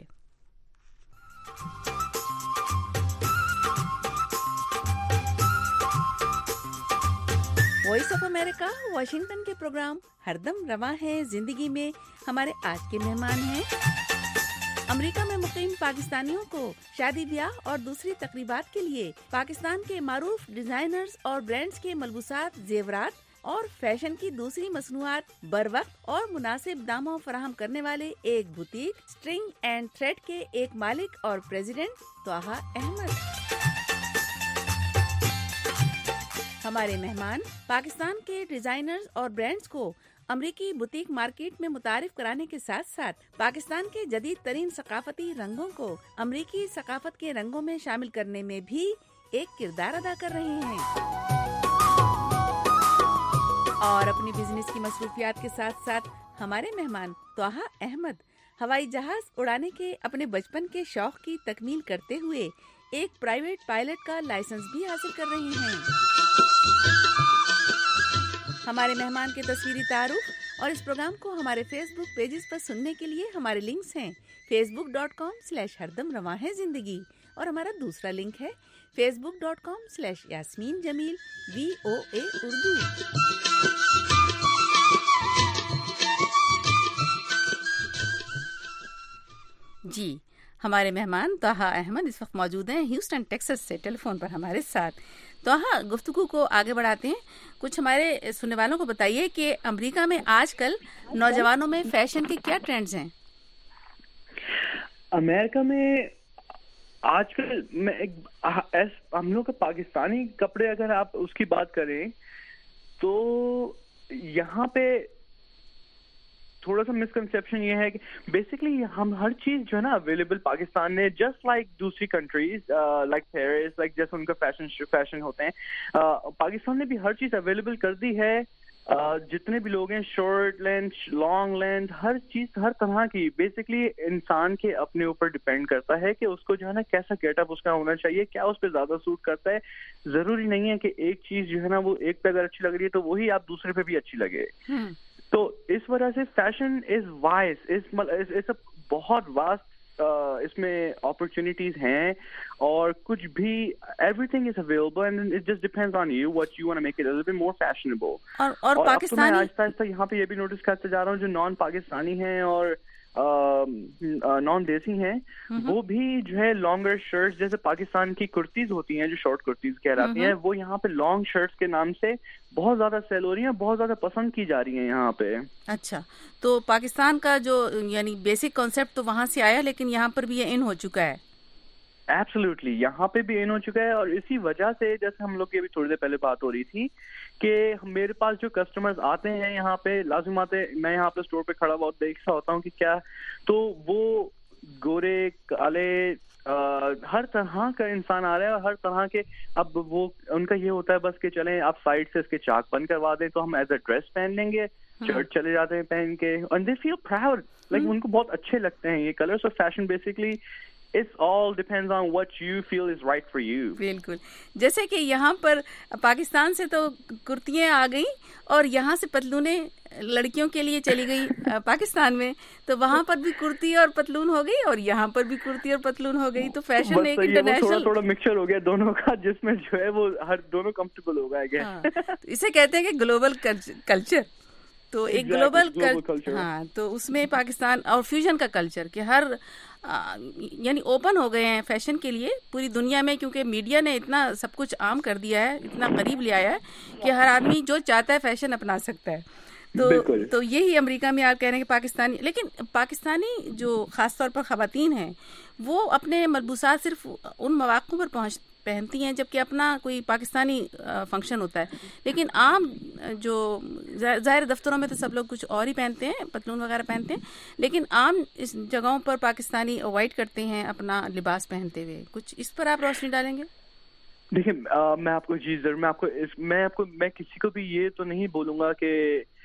وائس آف امریکہ واشنگٹن کے پروگرام ہر دم رواں ہے زندگی میں ہمارے آج کے مہمان ہیں امریکہ میں مقیم پاکستانیوں کو شادی بیاہ اور دوسری تقریبات کے لیے پاکستان کے معروف ڈیزائنرز اور برانڈز کے ملبوسات, زیورات اور فیشن کی دوسری مصنوعات بروقت اور مناسب داموں فراہم کرنے والے ایک بوتیک اسٹرنگ اینڈ تھریڈ کے ایک مالک اور پریزیڈنٹ توہا احمد. ہمارے مہمان پاکستان کے ڈیزائنرز اور برانڈز کو امریکی بوتیک مارکیٹ میں متعارف کرانے کے ساتھ ساتھ پاکستان کے جدید ترین ثقافتی رنگوں کو امریکی ثقافت کے رنگوں میں شامل کرنے میں بھی ایک کردار ادا کر رہے ہیں. اور اپنی بزنس کی مصروفیات کے ساتھ ساتھ ہمارے مہمان توہا احمد ہوائی جہاز اڑانے کے اپنے بچپن کے شوق کی تکمیل کرتے ہوئے ایک پرائیویٹ پائلٹ کا لائسنس بھی حاصل کر رہے ہیں. ہمارے مہمان کے تصویری تعارف اور اس پروگرام کو ہمارے فیس بک پیجز پر سننے کے لیے ہمارے لنکس ہیں Facebook dot com slash ہردم رواں ہے زندگی, اور ہمارا دوسرا لنک ہے Facebook dot com slash Yasmeen Jamil V O A Urdu. جی, ہمارے مہمان توہا احمد اس وقت موجود ہیں ہیوسٹن ٹیکساس سے ٹیلی فون پر ہمارے ساتھ. توہا, گفتگو کو آگے بڑھاتے ہیں. کچھ ہمارے سننے والوں کو بتائیے کہ امریکہ میں آج کل نوجوانوں میں فیشن کے کیا ٹرینڈز ہیں؟ امریکہ میں آج کل میں ہم لوگ کا پاکستانی کپڑے اگر آپ اس کی بات کریں تو یہاں پہ تھوڑا سا مسکنسیپشن یہ ہے کہ بیسکلی ہم ہر چیز جو ہے نا اویلیبل پاکستان نے, جسٹ لائک دوسری کنٹریز لائک پیرس, لائک جیسے ان کا فیشن فیشن ہوتے ہیں, پاکستان نے بھی ہر چیز اویلیبل کر دی ہے. جتنے بھی لوگ ہیں, شارٹ لینتھ, لانگ لینتھ, ہر چیز ہر طرح کی. بیسکلی انسان کے اپنے اوپر ڈپینڈ کرتا ہے کہ اس کو جو ہے نا کیسا گیٹ اپ اس کا ہونا چاہیے, کیا اس پہ زیادہ سوٹ کرتا ہے. ضروری نہیں ہے کہ ایک چیز جو ہے نا وہ ایک پہ اگر اچھی لگ رہی ہے تو وہی آپ دوسرے پہ بھی اچھی لگے. تو اس وجہ سے فیشن از وائز, اس بہت واسٹ اس میں اپرچونیٹیز ہیں, اور کچھ بھی everything is available and it just depends on you what you want to make it a little bit more fashionable. اور پاکستانی آہستہ آہستہ یہاں پہ یہ بھی نوٹس کرتے جا رہا ہوں جو نان پاکستانی ہیں اور نان دیسی ہیں وہ بھی جو ہے لانگر شرٹس جیسے پاکستان کی کرتیز ہوتی ہیں جو شارٹ کرتیز کہلاتی ہیں وہ یہاں پہ لانگ شرٹس کے نام سے بہت زیادہ سیل ہو رہی ہیں, بہت زیادہ پسند کی جا رہی ہیں یہاں پہ. اچھا, تو پاکستان کا جو یعنی بیسک کانسیپٹ تو وہاں سے آیا لیکن یہاں پر بھی یہ ان ہو چکا ہے. ایبسلیوٹلی, یہاں پہ بھی ان ہو چکا ہے, اور اسی وجہ سے جیسے ہم لوگ کی ابھی تھوڑی دیر پہلے بات ہو رہی تھی کہ میرے پاس جو کسٹمرز آتے ہیں یہاں پہ لازم آتے, میں یہاں پہ اسٹور پہ کھڑا ہوا دیکھ رہا ہوتا ہوں کہ کیا, تو وہ گورے کالے ہر طرح کا انسان آ رہا ہے, اور ہر طرح کے, اب وہ ان کا یہ ہوتا ہے بس کہ چلیں آپ سائڈ سے اس کے چاک بند کروا دیں تو ہم ایز اے ڈریس پہن لیں گے, شرٹ چلے جاتے ہیں پہن کے, and they feel proud, like ان کو بہت اچھے لگتے ہیں یہ کلرس اور fashion. Basically It all depends on what you feel is right for you. بالکل, جیسے کہ یہاں پر پاکستان سے تو کرتیاں آ گئی اور یہاں سے پتلونیں لڑکیوں کے لیے چلی گئی پاکستان میں, تو وہاں پر بھی کرتی اور پتلون ہو گئی اور یہاں پر بھی کرتی اور پتلون ہو گئی, تو فیشن ایک انٹرنیشنل تھوڑا مکسچر ہو گیا دونوں کا, جس میں جو ہے وہ ہر دونوں کمفرٹیبل ہو گئے. اسے کہتے ہیں کہ گلوبل کلچر, تو ایک گلوبل کلچر, ہاں, تو اس میں پاکستان اور فیوژن کا کلچر کہ ہر یعنی اوپن ہو گئے ہیں فیشن کے لیے پوری دنیا میں, کیونکہ میڈیا نے اتنا سب کچھ عام کر دیا ہے, اتنا قریب لے آیا ہے کہ ہر آدمی جو چاہتا ہے فیشن اپنا سکتا ہے. تو تو یہی امریکہ میں آپ کہہ رہے ہیں کہ پاکستانی, لیکن پاکستانی جو خاص طور پر خواتین ہیں وہ اپنے ملبوسات صرف ان مواقع پر پہنچ پہنتی ہیں جبکہ اپنا کوئی پاکستانی فنکشن ہوتا ہے, لیکن عام جو ظاہر دفتروں میں تو سب لوگ کچھ اور ہی پہنتے ہیں, پتلون وغیرہ پہنتے ہیں, لیکن عام اس جگہوں پر پاکستانی اوائڈ کرتے ہیں اپنا لباس پہنتے ہوئے. کچھ اس پر آپ روشنی ڈالیں گے؟ دیکھیں میں آپ کو جی ضرور میں آپ کو میں آپ کو میں کسی کو بھی یہ تو نہیں بولوں گا کہ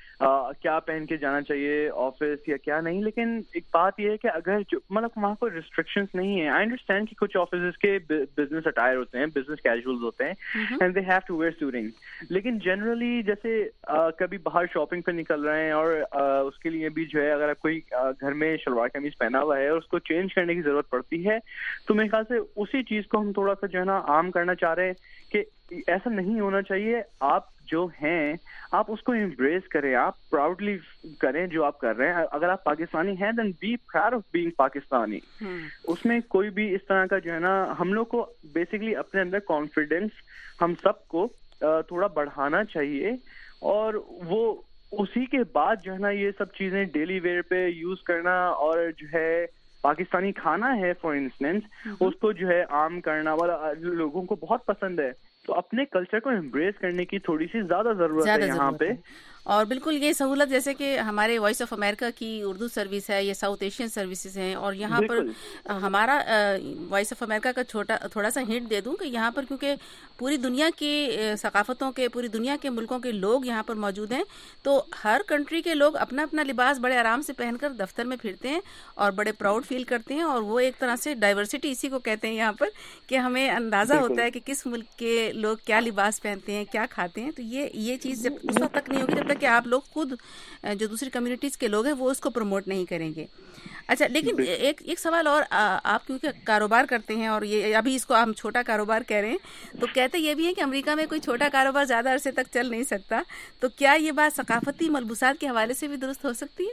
کیا پہن کے جانا چاہیے آفس یا کیا نہیں, لیکن ایک بات یہ ہے کہ اگر جو مطلب وہاں کوئی ریسٹرکشنز نہیں ہیں. آئی انڈرسٹینڈ کہ کچھ آفیسز کے بزنس اٹائر ہوتے ہیں, بزنس کیجولز ہوتے ہیں, and they have to wear suiting, لیکن جنرلی جیسے کبھی باہر شاپنگ پہ نکل رہے ہیں اور اس کے لیے بھی جو ہے اگر کوئی گھر میں شلوار قمیض پہنا ہوا ہے اور اس کو چینج کرنے کی ضرورت پڑتی ہے, تو میرے خیال سے اسی چیز کو ہم تھوڑا سا جو ہے نا عام کرنا چاہ رہے ہیں کہ ایسا نہیں ہونا چاہیے. آپ جو ہیں آپ اس کو امبریس کریں, آپ پراؤڈلی کریں جو آپ کر رہے ہیں. اگر آپ پاکستانی ہیں then be proud of being Pakistani. اس میں کوئی بھی اس طرح کا جو ہے نا, ہم لوگ کو بیسکلی اپنے اندر کانفیڈینس ہم سب کو تھوڑا بڑھانا چاہیے, اور وہ اسی کے بعد جو ہے نا یہ سب چیزیں ڈیلی ویئر پہ یوز کرنا, اور جو ہے پاکستانی کھانا ہے فار انسٹنس اس کو جو ہے عام کرنا والا لوگوں کو بہت پسند ہے, تو اپنے کلچر کو امبریس کرنے کی تھوڑی سی زیادہ ضرورت ہے یہاں پہ. اور بالکل یہ سہولت جیسے کہ ہمارے وائس آف امریکہ کی اردو سروس ہے, یہ ساؤتھ ایشین سروسز ہیں, اور یہاں پر ہمارا وائس آف امریکہ کا چھوٹا تھوڑا سا ہنٹ دے دوں کہ یہاں پر کیونکہ پوری دنیا کی ثقافتوں کے, پوری دنیا کے ملکوں کے لوگ یہاں پر موجود ہیں, تو ہر کنٹری کے لوگ اپنا اپنا لباس بڑے آرام سے پہن کر دفتر میں پھرتے ہیں اور بڑے پراؤڈ فیل کرتے ہیں, اور وہ ایک طرح سے ڈائیورسٹی اسی کو کہتے ہیں یہاں پر, کہ ہمیں اندازہ ہوتا ہے کہ کس ملک کے لوگ کیا لباس پہنتے ہیں, کیا کھاتے ہیں. تو یہ یہ چیز جب اس وقت تک نہیں ہوگی جب تک کہ آپ لوگ خود جو دوسری کمیونٹیز کے لوگ ہیں وہ اس کو پروموٹ نہیں کریں گے. اچھا, لیکن ایک ایک سوال اور, آپ کیونکہ کاروبار کرتے ہیں اور یہ ابھی اس کو ہم چھوٹا کاروبار کہہ رہے ہیں, تو کہتے یہ بھی ہے کہ امریکہ میں کوئی چھوٹا کاروبار زیادہ عرصے تک چل نہیں سکتا, تو کیا یہ بات ثقافتی ملبوسات کے حوالے سے بھی درست ہو سکتی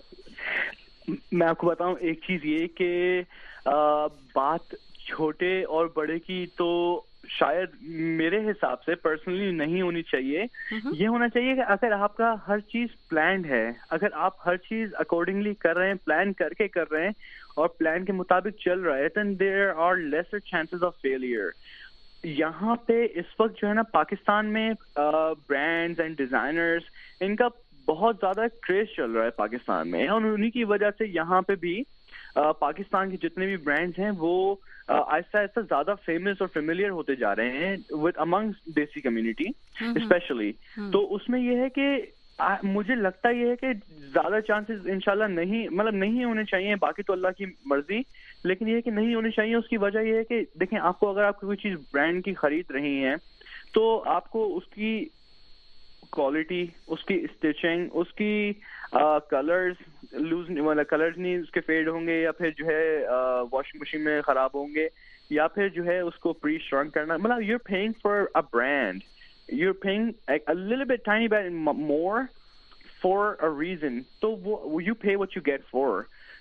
ہے؟ میں آپ کو بتاؤں ایک چیز یہ کہ بات چھوٹے اور بڑے کی تو شاید میرے حساب سے پرسنلی نہیں ہونی چاہیے. یہ ہونا چاہیے کہ اگر آپ کا ہر چیز پلانڈ ہے, اگر آپ ہر چیز اکارڈنگلی کر رہے ہیں, پلان کر کے کر رہے ہیں اور پلان کے مطابق چل رہا ہے, then there are lesser chances of failure. یہاں پہ اس وقت جو ہے نا پاکستان میں برانڈز اینڈ ڈیزائنرز ان کا بہت زیادہ کریز چل رہا ہے پاکستان میں, اور انہیں کی وجہ سے یہاں پہ بھی پاکستان کے جتنے بھی برانڈز ہیں وہ آہستہ آہستہ زیادہ فیمس اور فیملیئر ہوتے جا رہے ہیں ود امنگ دیسی کمیونٹی اسپیشلی. تو اس میں یہ ہے کہ مجھے لگتا یہ ہے کہ زیادہ چانسز انشاءاللہ نہیں, مطلب نہیں ہونے چاہیے, باقی تو اللہ کی مرضی, لیکن یہ کہ نہیں ہونے چاہیے. اس کی وجہ یہ ہے کہ دیکھیں, آپ کو اگر آپ کوئی چیز برانڈ کی خرید رہی ہیں تو آپ کو اس کی کوالٹی, اس کی اسٹچنگ, اس کی کلرز لوز مطلب کلرز نہیں اس کے فیڈ ہوں گے, یا پھر جو ہے واشنگ مشین میں خراب ہوں گے, یا پھر جو ہے اس کو پری شرنک کرنا. مطلب you are paying for a brand, you are paying a little bit tiny bit more for a reason. تو وہ you pay what you get for.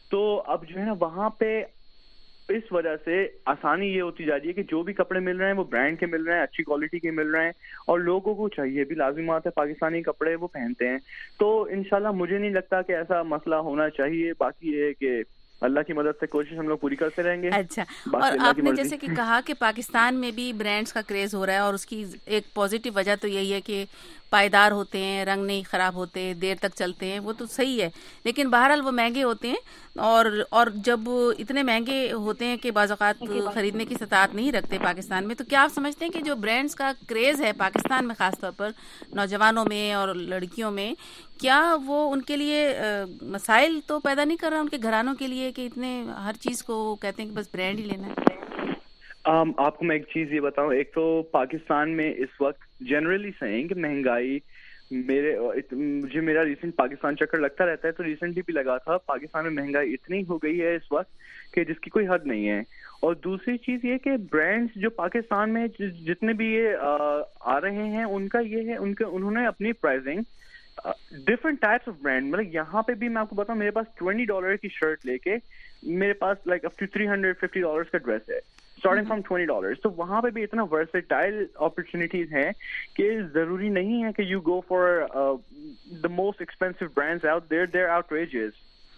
تو اب جو ہے نا وہاں پہ اس وجہ سے آسانی یہ ہوتی جا رہی ہے کہ جو بھی کپڑے مل رہے ہیں وہ برانڈ کے مل رہے ہیں, اچھی کوالٹی کے مل رہے ہیں, اور لوگوں کو چاہیے بھی لازمات ہے پاکستانی کپڑے وہ پہنتے ہیں. تو انشاءاللہ مجھے نہیں لگتا کہ ایسا مسئلہ ہونا چاہیے. باقی یہ کہ اللہ کی مدد سے کوشش ہم لوگ پوری کرتے رہیں گے. اچھا, اور آپ نے جیسے کہ کہا کہ پاکستان میں بھی برانڈز کا کریز ہو رہا ہے, اور اس کی ایک پازیٹیو وجہ تو یہی ہے کہ پائیدار ہوتے ہیں, رنگ نہیں خراب ہوتے, دیر تک چلتے ہیں, وہ تو صحیح ہے, لیکن بہرحال وہ مہنگے ہوتے ہیں, اور اور جب اتنے مہنگے ہوتے ہیں کہ بعض اوقات خریدنے کی استطاعت نہیں رکھتے پاکستان میں, تو کیا آپ سمجھتے ہیں کہ جو برانڈز کا کریز ہے پاکستان میں خاص طور پر نوجوانوں میں اور لڑکیوں میں, کیا وہ ان کے لیے مسائل تو پیدا نہیں کر رہا ان کے گھرانوں کے لیے کہ اتنے ہر چیز کو کہتے ہیں کہ بس برانڈ ہی لینا ہے؟ Um, آپ کو میں ایک چیز یہ بتاؤں, ایک تو پاکستان میں اس وقت جنرلی سینگ مہنگائی, میرے مجھے میرا ریسنٹ پاکستان چکر لگتا رہتا ہے, تو ریسنٹلی بھی لگا تھا, پاکستان میں مہنگائی اتنی ہو گئی ہے اس وقت کہ جس کی کوئی حد نہیں ہے. اور دوسری چیز یہ کہ برانڈز جو پاکستان میں جتنے بھی یہ آ رہے ہیں ان کا یہ ہے, ان کے انہوں نے اپنی pricing different types of brand, مطلب یہاں پہ بھی میں آپ کو بتاؤں میرے پاس ٹوینٹی ڈالر کی شرٹ لے کے میرے پاس like up to three hundred fifty dollars کا ڈریس ہے اسٹارٹنگ فرام ٹوینٹی ڈالرس. تو وہاں پہ بھی اتنا ورسٹائل اپرچونیٹیز ہیں کہ ضروری نہیں ہے کہ you go for the most expensive brands out there, they're outrageous.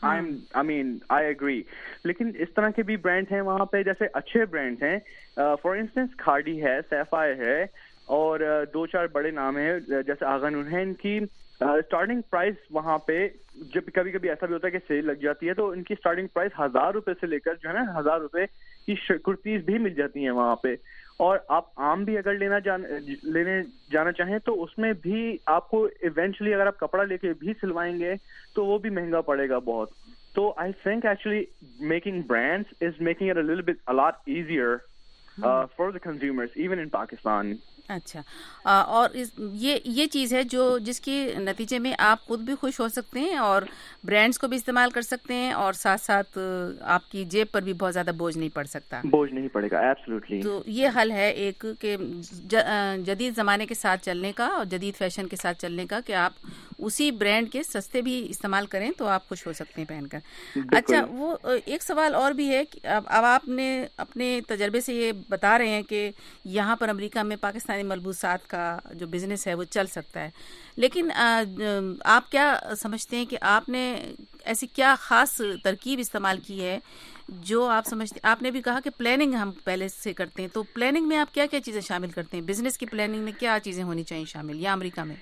I mean I agree, لیکن اس طرح کے بھی برانڈ ہیں وہاں پہ جیسے اچھے برانڈ ہیں, فار انسٹنس کھاڑی ہے, سیفائر ہے, اور دو چار بڑے نام ہیں جیسے آغا نور ہیں. ان کی اسٹارٹنگ پرائز وہاں پہ جب کبھی کبھی ایسا بھی ہوتا ہے کہ سیل لگ جاتی ہے تو ان کی اسٹارٹنگ پرائز ہزار روپے سے لے کر جو ہے نا ہزار روپے کی کرتیز بھی مل جاتی ہیں وہاں پہ. اور آپ عام بھی اگر لینا جان لینے جانا چاہیں تو اس میں بھی آپ کو ایونچولی اگر آپ کپڑا لے کے بھی سلوائیں گے تو وہ بھی مہنگا پڑے گا بہت. تو I think actually making brands is making it a little bit a lot easier for the consumers even in Pakistan. اچھا, اور یہ یہ چیز ہے جو جس کے نتیجے میں آپ خود بھی خوش ہو سکتے ہیں اور برانڈز کو بھی استعمال کر سکتے ہیں, اور ساتھ ساتھ آپ کی جیب پر بھی بہت زیادہ بوجھ نہیں پڑ سکتا. بوجھ نہیں پڑے گا, ایبسلیوٹلی. تو یہ حل ہے ایک کہ جدید زمانے کے ساتھ چلنے کا اور جدید فیشن کے ساتھ چلنے کا, کہ آپ اسی برانڈ کے سستے بھی استعمال کریں تو آپ خوش ہو سکتے ہیں پہن کر. اچھا, وہ ایک سوال اور بھی ہے کہ اب آپ نے اپنے تجربے سے یہ بتا رہے ہیں کہ یہاں پر امریکہ میں پاکستانی ملبوسات کا جو بزنس ہے وہ چل سکتا ہے, لیکن آپ کیا سمجھتے ہیں کہ آپ نے ایسی کیا خاص ترکیب استعمال کی ہے جو آپ سمجھتے, آپ نے بھی کہا کہ پلاننگ ہم پہلے سے کرتے ہیں, تو پلاننگ میں آپ کیا کیا چیزیں شامل کرتے ہیں؟ بزنس کی پلاننگ میں کیا چیزیں ہونی چاہیے شامل, یا امریکہ میں؟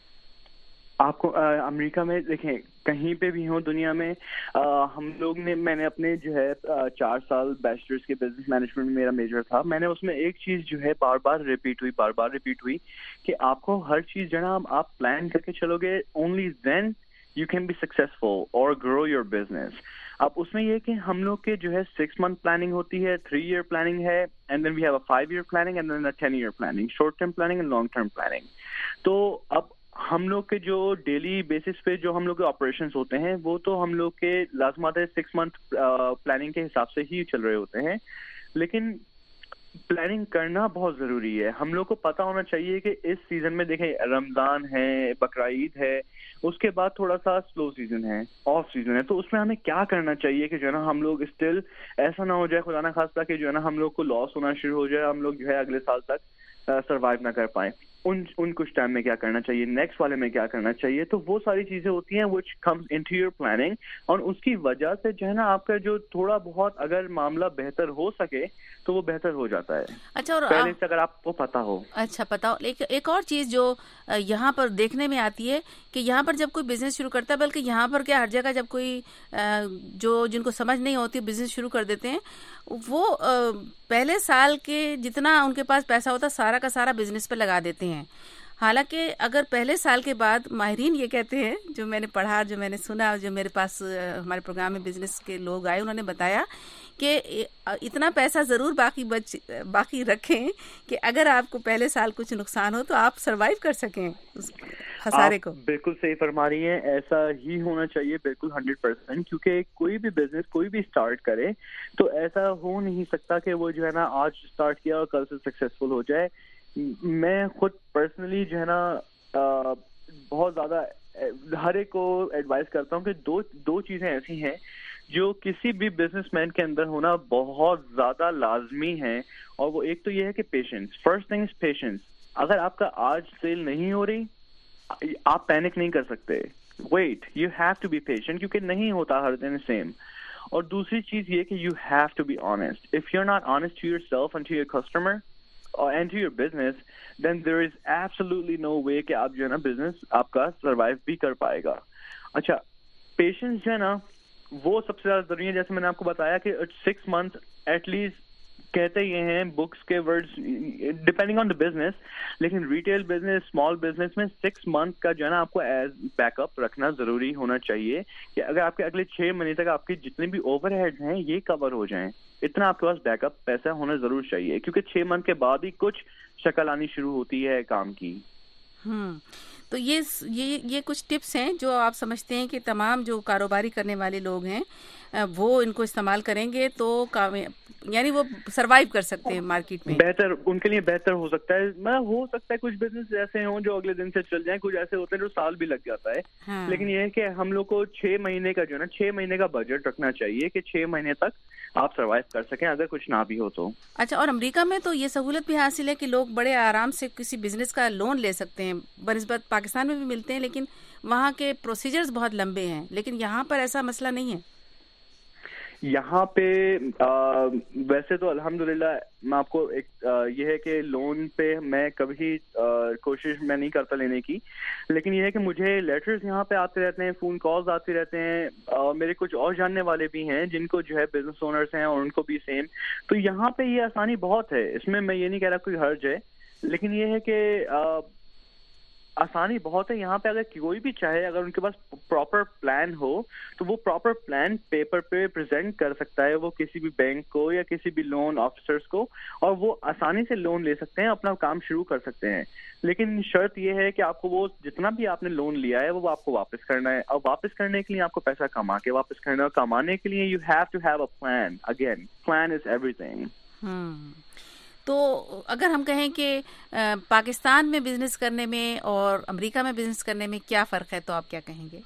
آپ کو امریکہ میں دیکھیں کہیں پہ بھی ہوں دنیا میں, ہم لوگ نے میں نے اپنے جو ہے چار سال بیچلرس کے بزنس مینجمنٹ میں میرا میجر تھا, میں نے اس میں ایک چیز جو ہے بار بار ریپیٹ ہوئی بار بار ریپیٹ ہوئی کہ آپ کو ہر چیز جو ہے نا آپ پلان کر کے چلو گے, only then you can be successful اور گرو یور بزنس. اب اس میں یہ کہ ہم لوگ کے جو ہے سکس منتھ پلاننگ ہوتی ہے, تھری ایئر پلاننگ ہے, and then we have a five year planning, and then a ten year planning, short term planning and long term planning. تو اب ہم لوگ کے جو ڈیلی بیسس پہ جو ہم لوگ کے آپریشنس ہوتے ہیں وہ تو ہم لوگ کے لازمات سکس منتھ پلاننگ کے حساب سے ہی چل رہے ہوتے ہیں, لیکن پلاننگ کرنا بہت ضروری ہے. ہم لوگ کو پتا ہونا چاہیے کہ اس سیزن میں دیکھیں رمضان ہے, بقرعید ہے, اس کے بعد تھوڑا سا سلو سیزن ہے, آف سیزن ہے, تو اس میں ہمیں کیا کرنا چاہیے کہ جو ہے نا ہم لوگ اسٹل ایسا نہ ہو جائے خدا نہ خواستہ کہ جو ہے نا ہم لوگ کو لاس ہونا شروع ہو جائے, ہم لوگ جو ہے اگلے سال تک سروائیو نہ کر پائیں. ان ان کچھ ٹائم میں کیا کرنا چاہیے, نیکسٹ والے میں کیا کرنا چاہیے, تو وہ ساری چیزیں ہوتی ہیں which comes into your planning, اور اس کی وجہ سے جو ہے نا آپ کا جو تھوڑا بہت اگر معاملہ بہتر ہو سکے تو وہ بہتر ہو جاتا ہے. اچھا, اور پہلے سے اگر آپ کو پتا ہو. اچھا پتا ہو. ایک ایک اور چیز جو یہاں پر دیکھنے میں آتی ہے کہ یہاں پر جب کوئی بزنس شروع کرتا ہے, بلکہ یہاں پر کیا ہر جگہ جب کوئی جو جن کو سمجھ نہیں ہوتی بزنس شروع کر دیتے ہیں, وہ پہلے سال کے جتنا ان کے پاس پیسہ ہوتا ہے سارا کا سارا بزنس پہ لگا دیتے ہیں. حالانکہ اگر پہلے سال کے بعد ماہرین یہ کہتے ہیں, جو میں نے پڑھا, جو میں نے سنا, جو میرے پاس ہمارے پروگرام میں بزنس کے لوگ آئے, انہوں نے بتایا کہ اتنا پیسہ ضرور باقی بچ باقی رکھیں کہ اگر آپ کو پہلے سال کچھ نقصان ہو تو آپ سروائیو کر سکیں اس خسارے کو. بالکل صحیح فرما رہی ہیں, ایسا ہی ہونا چاہیے بالکل ہنڈریڈ پرسینٹ, کیونکہ کوئی بھی بزنس کوئی بھی اسٹارٹ کرے تو ایسا ہو نہیں سکتا کہ وہ جو ہے نا آج اسٹارٹ کیا اور کل سے سکسیزفل ہو جائے. میں خود پرسنلی جو ہے نا بہت زیادہ ہر ایک کو ایڈوائز کرتا ہوں کہ دو دو چیزیں ایسی ہیں جو کسی بھی بزنس مین کے اندر ہونا بہت زیادہ لازمی ہے. اور وہ ایک تو یہ ہے کہ patience. First thing is patience. اگر آپ کا آج سیل نہیں ہو رہی, آپ پینک نہیں کر سکتے. Wait, you have to be patient, کیونکہ نہیں ہوتا ہر دن سیم. اور دوسری چیز یہ کہ you have to be honest. If you are not honest to your self and to your customer and to your business, then there is absolutely no way کہ آپ جو ہے نا بزنس آپ کا سروائیو بھی کر پائے گا. اچھا, پیشنس جو ہے نا وہ سب سے زیادہ ضروری ہے. جیسے میں نے آپ کو بتایا کہ سکس منتھ ایٹ لیسٹ کہتے یہ ہیں بکس کے words, depending on the business, لیکن ریٹیل بزنس, اسمال بزنس میں سکس منتھ کا جو ہے نا آپ کو ایز بیک اپ رکھنا ضروری ہونا چاہیے کہ اگر آپ کے اگلے چھ مہینے تک آپ کے جتنے بھی اوور ہیڈ ہیں یہ کور ہو جائیں, اتنا آپ کے پاس بیک اپ پیسہ ہونا ضرور چاہیے, کیونکہ چھ منتھ کے بعد ہی کچھ شکل آنی شروع ہوتی ہے کام کی. ہوں تو یہ یہ یہ کچھ ٹپس ہیں جو آپ سمجھتے ہیں کہ تمام جو کاروباری کرنے والے لوگ ہیں وہ ان کو استعمال کریں گے تو یعنی وہ سروائیو کر سکتے ہیں مارکیٹ میں, بہتر ان کے لیے بہتر ہو سکتا ہے. میں ہو سکتا ہے کچھ بزنس ایسے ہوں جو اگلے دن سے چل جائیں, کچھ ایسے ہوتے ہیں جو سال بھی لگ جاتا ہے. ہاں. لیکن یہ ہے کہ ہم لوگ کو چھ مہینے کا جو ہے نا چھ مہینے کا بجٹ رکھنا چاہیے کہ چھ مہینے تک آپ سروائیو کر سکیں اگر کچھ نہ بھی ہو تو. اچھا, اور امریکہ میں تو یہ سہولت بھی حاصل ہے کہ لوگ بڑے آرام سے کسی بزنس کا لون لے سکتے ہیں. بنسبت پاکستان میں بھی ملتے ہیں لیکن وہاں کے پروسیجرز بہت لمبے ہیں, لیکن یہاں پر ایسا مسئلہ نہیں ہے. یہاں پہ ویسے تو الحمدللہ میں آپ کو ایک یہ ہے کہ لون پہ میں کبھی کوشش میں نہیں کرتا لینے کی, لیکن یہ ہے کہ مجھے لیٹرز یہاں پہ آتے رہتے ہیں, فون کالز آتے رہتے ہیں. میرے کچھ اور جاننے والے بھی ہیں جن کو جو ہے بزنس اونرز ہیں اور ان کو بھی سیم. تو یہاں پہ یہ آسانی بہت ہے, اس میں میں یہ نہیں کہہ رہا کوئی حرج ہے, لیکن یہ ہے کہ آسانی بہت ہے یہاں پہ. اگر کوئی بھی چاہے, اگر ان کے پاس پراپر پلان ہو تو وہ پراپر پلان پیپر پہ پریزنٹ کر سکتا ہے وہ کسی بھی بینک کو یا کسی بھی لون آفیسرز کو, اور وہ آسانی سے لون لے سکتے ہیں, اپنا کام شروع کر سکتے ہیں. لیکن شرط یہ ہے کہ آپ کو وہ جتنا بھی آپ نے لون لیا ہے وہ آپ کو واپس کرنا ہے, اور واپس کرنے کے لیے آپ کو پیسہ کما کے واپس کرنا ہے, اور کمانے کے لیے you have to have a plan. Again, plan is everything. تو اگر ہم کہیں کہ پاکستان میں بزنس کرنے میں اور امریکہ میں بزنس کرنے میں کیا فرق ہے, تو آپ کیا کہیں گے؟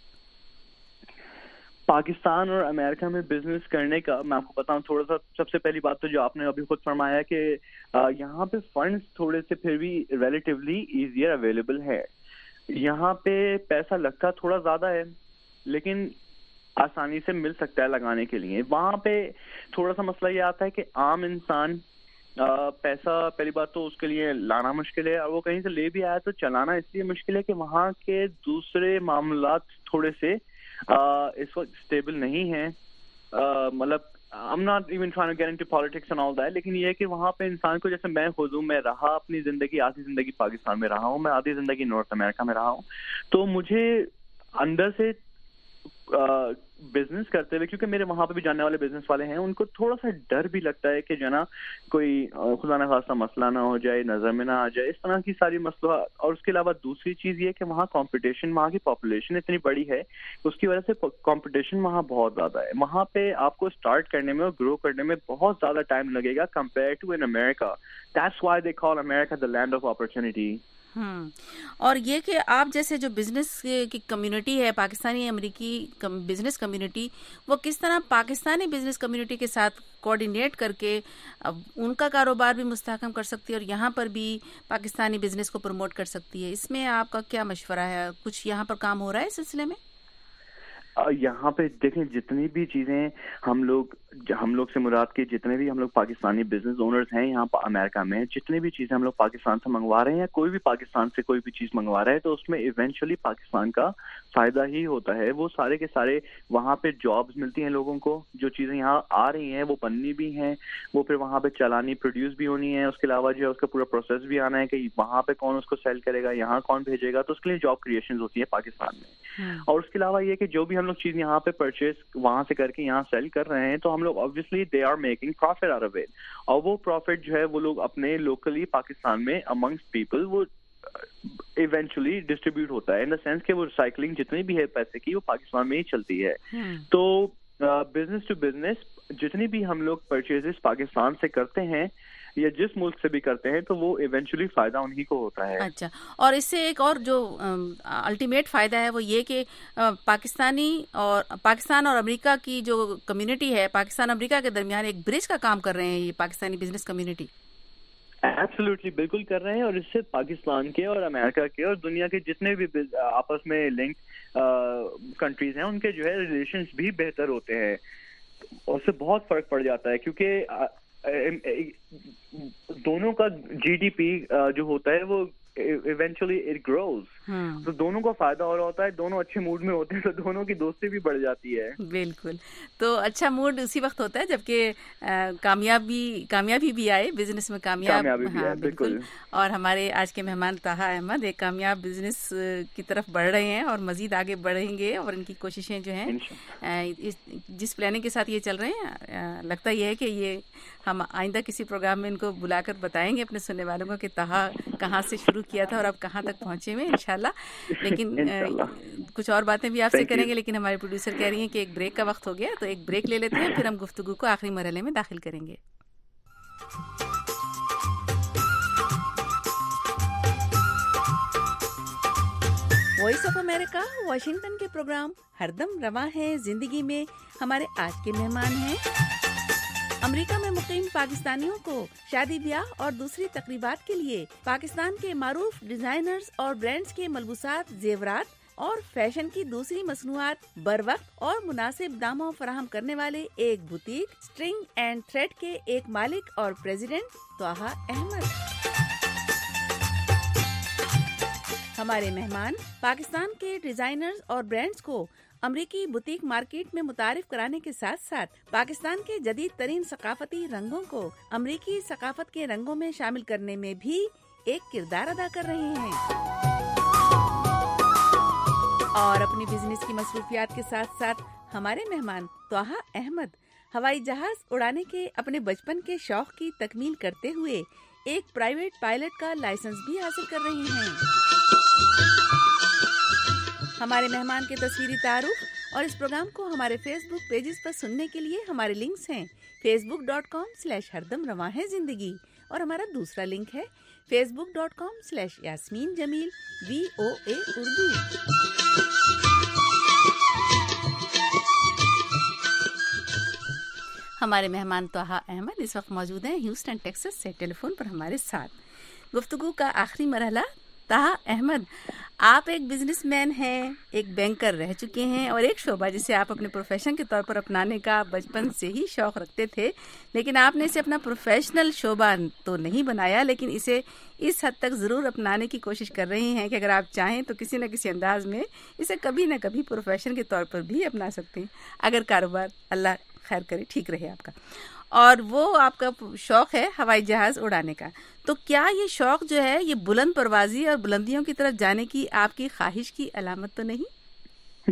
پاکستان اور امریکہ میں بزنس کرنے کا میں آپ کو بتاؤں تھوڑا سا. سب سے پہلی بات تو جو آپ نے ابھی خود فرمایا کہ یہاں پہ فنڈز تھوڑے سے پھر بھی ریلیٹیولی ایزیئر اویلیبل ہے. یہاں پہ پیسہ لگتا تھوڑا زیادہ ہے لیکن آسانی سے مل سکتا ہے لگانے کے لیے. وہاں پہ تھوڑا سا مسئلہ یہ آتا ہے کہ عام انسان پیسہ پہلی بات تو اس کے لیے لانا مشکل ہے, اور وہ کہیں سے لے بھی آیا تو چلانا اس لیے مشکل ہے کہ وہاں کے دوسرے معاملات تھوڑے سے اس وقت اسٹیبل نہیں ہیں. مطلب I'm not even trying to get into politics and all that, لیکن یہ ہے کہ وہاں پہ انسان کو, جیسے میں خود ہوں, میں رہا اپنی زندگی, آدھی زندگی پاکستان میں رہا ہوں, میں آدھی زندگی نارتھ امریکہ میں رہا ہوں, تو مجھے اندر سے بزنس کرتے ہوئے, کیونکہ میرے وہاں پہ بھی جاننے والے بزنس والے ہیں, ان کو تھوڑا سا ڈر بھی لگتا ہے کہ جو نا کوئی خدا نہ خاصا مسئلہ نہ ہو جائے, نظر میں نہ آ جائے, اس طرح کی ساری مسئلہ. اور اس کے علاوہ دوسری چیز یہ کہ وہاں کمپٹیشن, وہاں کی پاپولیشن اتنی بڑی ہے, اس کی وجہ سے کمپٹیشن وہاں بہت زیادہ ہے. وہاں پہ آپ کو اسٹارٹ کرنے میں اور گرو کرنے میں بہت زیادہ ٹائم لگے گا compare to in America. That's why they call America the land of opportunity. ہوں اور یہ کہ آپ جیسے جو بزنس کی کمیونٹی ہے, پاکستانی امریکی بزنس کمیونٹی, وہ کس طرح پاکستانی بزنس کمیونٹی کے ساتھ کوآرڈینیٹ کر کے ان کا کاروبار بھی مستحکم کر سکتی ہے اور یہاں پر بھی پاکستانی بزنس کو پروموٹ کر سکتی ہے, اس میں آپ کا کیا مشورہ ہے؟ کچھ یہاں پر کام ہو رہا ہے اس سلسلے میں؟ یہاں پہ دیکھیں, جتنی بھی چیزیں ہم لوگ ہم لوگ سے مراد کے جتنے بھی ہم لوگ پاکستانی بزنس اونرز ہیں یہاں امریکہ میں, جتنی بھی چیزیں ہم لوگ پاکستان سے منگوا رہے ہیں, کوئی بھی پاکستان سے کوئی بھی چیز منگوا رہا ہے تو اس میں ایونچولی پاکستان کا فائدہ ہی ہوتا ہے. وہ سارے کے سارے وہاں پہ جابز ملتی ہیں لوگوں کو, جو چیزیں یہاں آ رہی ہیں وہ بننی بھی ہیں, وہ پھر وہاں پہ چلانی, پروڈیوس بھی ہونی ہے. اس کے علاوہ جو ہے اس کا پورا پروسیس بھی آنا ہے کہ وہاں پہ کون اس کو سیل کرے گا, یہاں کون بھیجے گا, تو اس کے لیے جاب کریشن ہوتی ہے پاکستان میں. اور اس کے علاوہ یہ کہ جو بھی ہم لوگ چیز یہاں پہ پرچیز وہاں سے کر کے یہاں سیل کر رہے ہیں تو ہم لوگ obviously they are making profit out of it, اور وہ profit جو ہے وہ لوگ اپنے locally پاکستان میں amongst people وہ ایونچولی ڈسٹریبیوٹ ہوتا ہے, ان دا سینس کہ وہ ریسائکلنگ جتنی بھی ہے پیسے کی وہ پاکستان میں ہی چلتی ہے. تو بزنس ٹو بزنس جتنی بھی ہم لوگ پرچیزز پاکستان سے کرتے ہیں یا جس ملک سے بھی کرتے ہیں تو وہ ایونچولی فائدہ انہی کو ہوتا ہے. اچھا, اور اس سے ایک اور جو الٹیمیٹ فائدہ ہے وہ یہ کہ پاکستانی اور پاکستان اور امریکہ کی جو کمیونٹی ہے, پاکستان امریکہ کے درمیان ایک برج کا کام کر رہے ہیں یہ پاکستانی بزنس کمیونٹی. ایبسلیوٹلی بالکل کر رہے ہیں, اور اس سے پاکستان کے اور امریکہ کے اور دنیا کے جتنے بھی آپس میں لنک کنٹریز ہیں ان کے جو ہے ریلیشنز بھی بہتر ہوتے ہیں, اور اس سے بہت فرق پڑ جاتا ہے کیونکہ دونوں کا جی ڈی پی جو ہوتا ہے وہ ایونچولی اٹ گروز, تو دونوں کو فائدہ ہو رہا ہوتا ہے, دونوں اچھے موڈ میں ہوتے ہیں تو دونوں کی دوستی بھی بڑھ جاتی ہے. بالکل, تو اچھا موڈ اسی وقت ہوتا ہے جبکہ کامیابی کامیابی بھی آئے, بزنس میں کامیاب. ہاں بالکل. اور ہمارے آج کے مہمان طاہا احمد ایک کامیاب بزنس کی طرف بڑھ رہے ہیں اور مزید آگے بڑھیں گے, اور ان کی کوششیں جو ہیں جس پلاننگ کے ساتھ یہ چل رہے ہیں, لگتا یہ ہے کہ یہ ہم آئندہ کسی پروگرام میں ان کو بلا کر بتائیں گے اپنے سننے والوں کو کہ طاہا کہاں سے شروع کیا تھا اور اب کہاں تک پہنچے ہوئے انشاءاللہ. لیکن کچھ اور باتیں بھی آپ سے کریں گے, لیکن ہمارے پروڈیوسر کہہ رہی ہیں کہ ایک بریک کا وقت ہو گیا, تو ایک بریک لے لیتے ہیں, پھر ہم گفتگو کو آخری مرحلے میں داخل کریں گے. وائس آف امریکہ واشنگٹن کے پروگرام ہر دم رواں ہے زندگی میں ہمارے آج کے مہمان ہیں امریکہ میں مقیم پاکستانیوں کو شادی بیاہ اور دوسری تقریبات کے لیے پاکستان کے معروف ڈیزائنرز اور برانڈز کے ملبوسات, زیورات اور فیشن کی دوسری مصنوعات بروقت اور مناسب داموں فراہم کرنے والے ایک بوتیک اسٹرنگ اینڈ تھریڈ کے ایک مالک اور پریزیڈنٹ طاہا احمد. ہمارے مہمان پاکستان کے ڈیزائنرز اور برانڈز کو امریکی بوتیک مارکیٹ میں متعارف کرانے کے ساتھ ساتھ پاکستان کے جدید ترین ثقافتی رنگوں کو امریکی ثقافت کے رنگوں میں شامل کرنے میں بھی ایک کردار ادا کر رہے ہیں. اور اپنی بزنس کی مصروفیات کے ساتھ ساتھ ہمارے مہمان طاہا احمد ہوائی جہاز اڑانے کے اپنے بچپن کے شوق کی تکمیل کرتے ہوئے ایک پرائیویٹ پائلٹ کا لائسنس بھی حاصل کر رہے ہیں. ہمارے مہمان کے تصویری تعارف اور اس پروگرام کو ہمارے فیس بک پیجز پر سننے کے لیے ہمارے لنکس ہیں Facebook dot com slash ہردم رواں ہے زندگی, اور ہمارا دوسرا لنک ہے Facebook dot com slash Yasmeen Jamil V O A Urdu. ہمارے مہمان طاہا احمد اس وقت موجود ہیں ہیوسٹن ٹیکساس سے ٹیلی فون پر ہمارے ساتھ. گفتگو کا آخری مرحلہ. طاہا احمد, آپ ایک بزنس مین ہیں, ایک بینکر رہ چکے ہیں, اور ایک شعبہ جسے آپ اپنے پروفیشن کے طور پر اپنانے کا بچپن سے ہی شوق رکھتے تھے, لیکن آپ نے اسے اپنا پروفیشنل شعبہ تو نہیں بنایا, لیکن اسے اس حد تک ضرور اپنانے کی کوشش کر رہے ہیں کہ اگر آپ چاہیں تو کسی نہ کسی انداز میں اسے کبھی نہ کبھی پروفیشن کے طور پر بھی اپنا سکتے ہیں, اگر کاروبار اللہ خیر کرے ٹھیک رہے آپ کا. اور وہ آپ کا شوق ہے ہوائی جہاز اڑانے کا. تو کیا یہ شوق جو ہے یہ بلند پروازی اور بلندیوں کی طرف جانے کی آپ کی خواہش کی علامت تو نہیں؟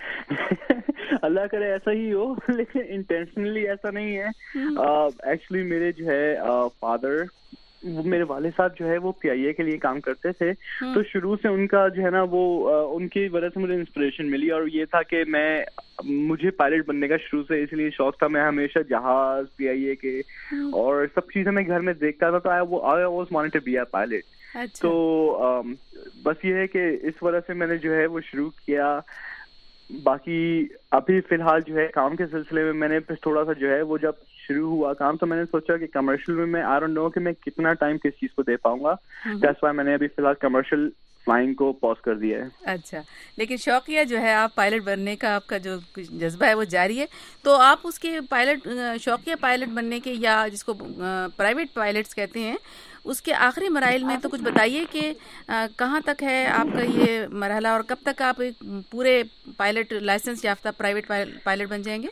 اللہ کرے ایسا ہی ہو, لیکن انٹینشنلی ایسا نہیں ہے. ایکچولی میرے جو ہے فادر, میرے والد صاحب جو ہے وہ پی آئی اے کے لیے کام کرتے تھے, تو شروع سے ان کا جو ہے نا وہ ان کی وجہ سے مجھے انسپریشن ملی, اور یہ تھا کہ میں مجھے پائلٹ بننے کا شروع سے اس لیے شوق تھا. میں ہمیشہ جہاز, پی آئی اے کے اور سب چیزیں میں گھر میں دیکھتا تھا, تو I was wanted to be a pilot. تو بس یہ ہے کہ اس وجہ سے میں نے جو ہے وہ شروع کیا. باقی ابھی فی الحال جو ہے کام کے سلسلے میں میں نے پھر تھوڑا سا جو ہے وہ جب شروع ہوا کام تو میں نے سوچا کہ کمرشل میں میں آئی ڈونٹ نو کہ میں کتنا ٹائم کس چیز کو دے پاؤں گا, دیٹس وائی میں نے ابھی فی الحال کمرشل فلائنگ کو پاز کر دیا ہے. اچھا, لیکن شوقیہ جو ہے آپ پائلٹ بننے کا آپ کا جو جذبہ ہے وہ جاری ہے, تو آپ اس کے پائلٹ شوقیہ پائلٹ بننے کے یا جس کو پرائیویٹ پائلٹس کہتے ہیں اس کے آخری مراحل میں تو کچھ بتائیے کہ کہاں تک ہے آپ کا یہ مرحلہ, اور کب تک آپ ایک پورے پائلٹ لائسنس یافتہ پرائیویٹ پائلٹ بن جائیں گے؟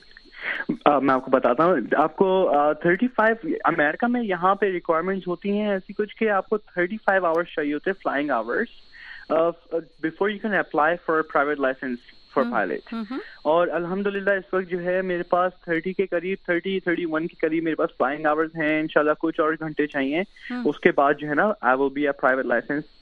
میں آپ کو بتاتا ہوں. آپ کو تھرٹی فائیو امریکہ میں یہاں پہ ریکوائرمنٹس ہوتی ہیں ایسی کچھ کہ آپ کو تھرٹی فائیو آورس چاہیے ہوتے ہیں flying hours before you can apply for private licence for pilot. اور الحمدللہ اس وقت جو ہے میرے پاس تھرٹی کے قریب تھرٹی تھرٹی ون کے قریب میرے پاس فلائنگ آورس ہیں. انشاءاللہ کچھ اور گھنٹے چاہیے, اس کے بعد جو ہے نا I will be a private licence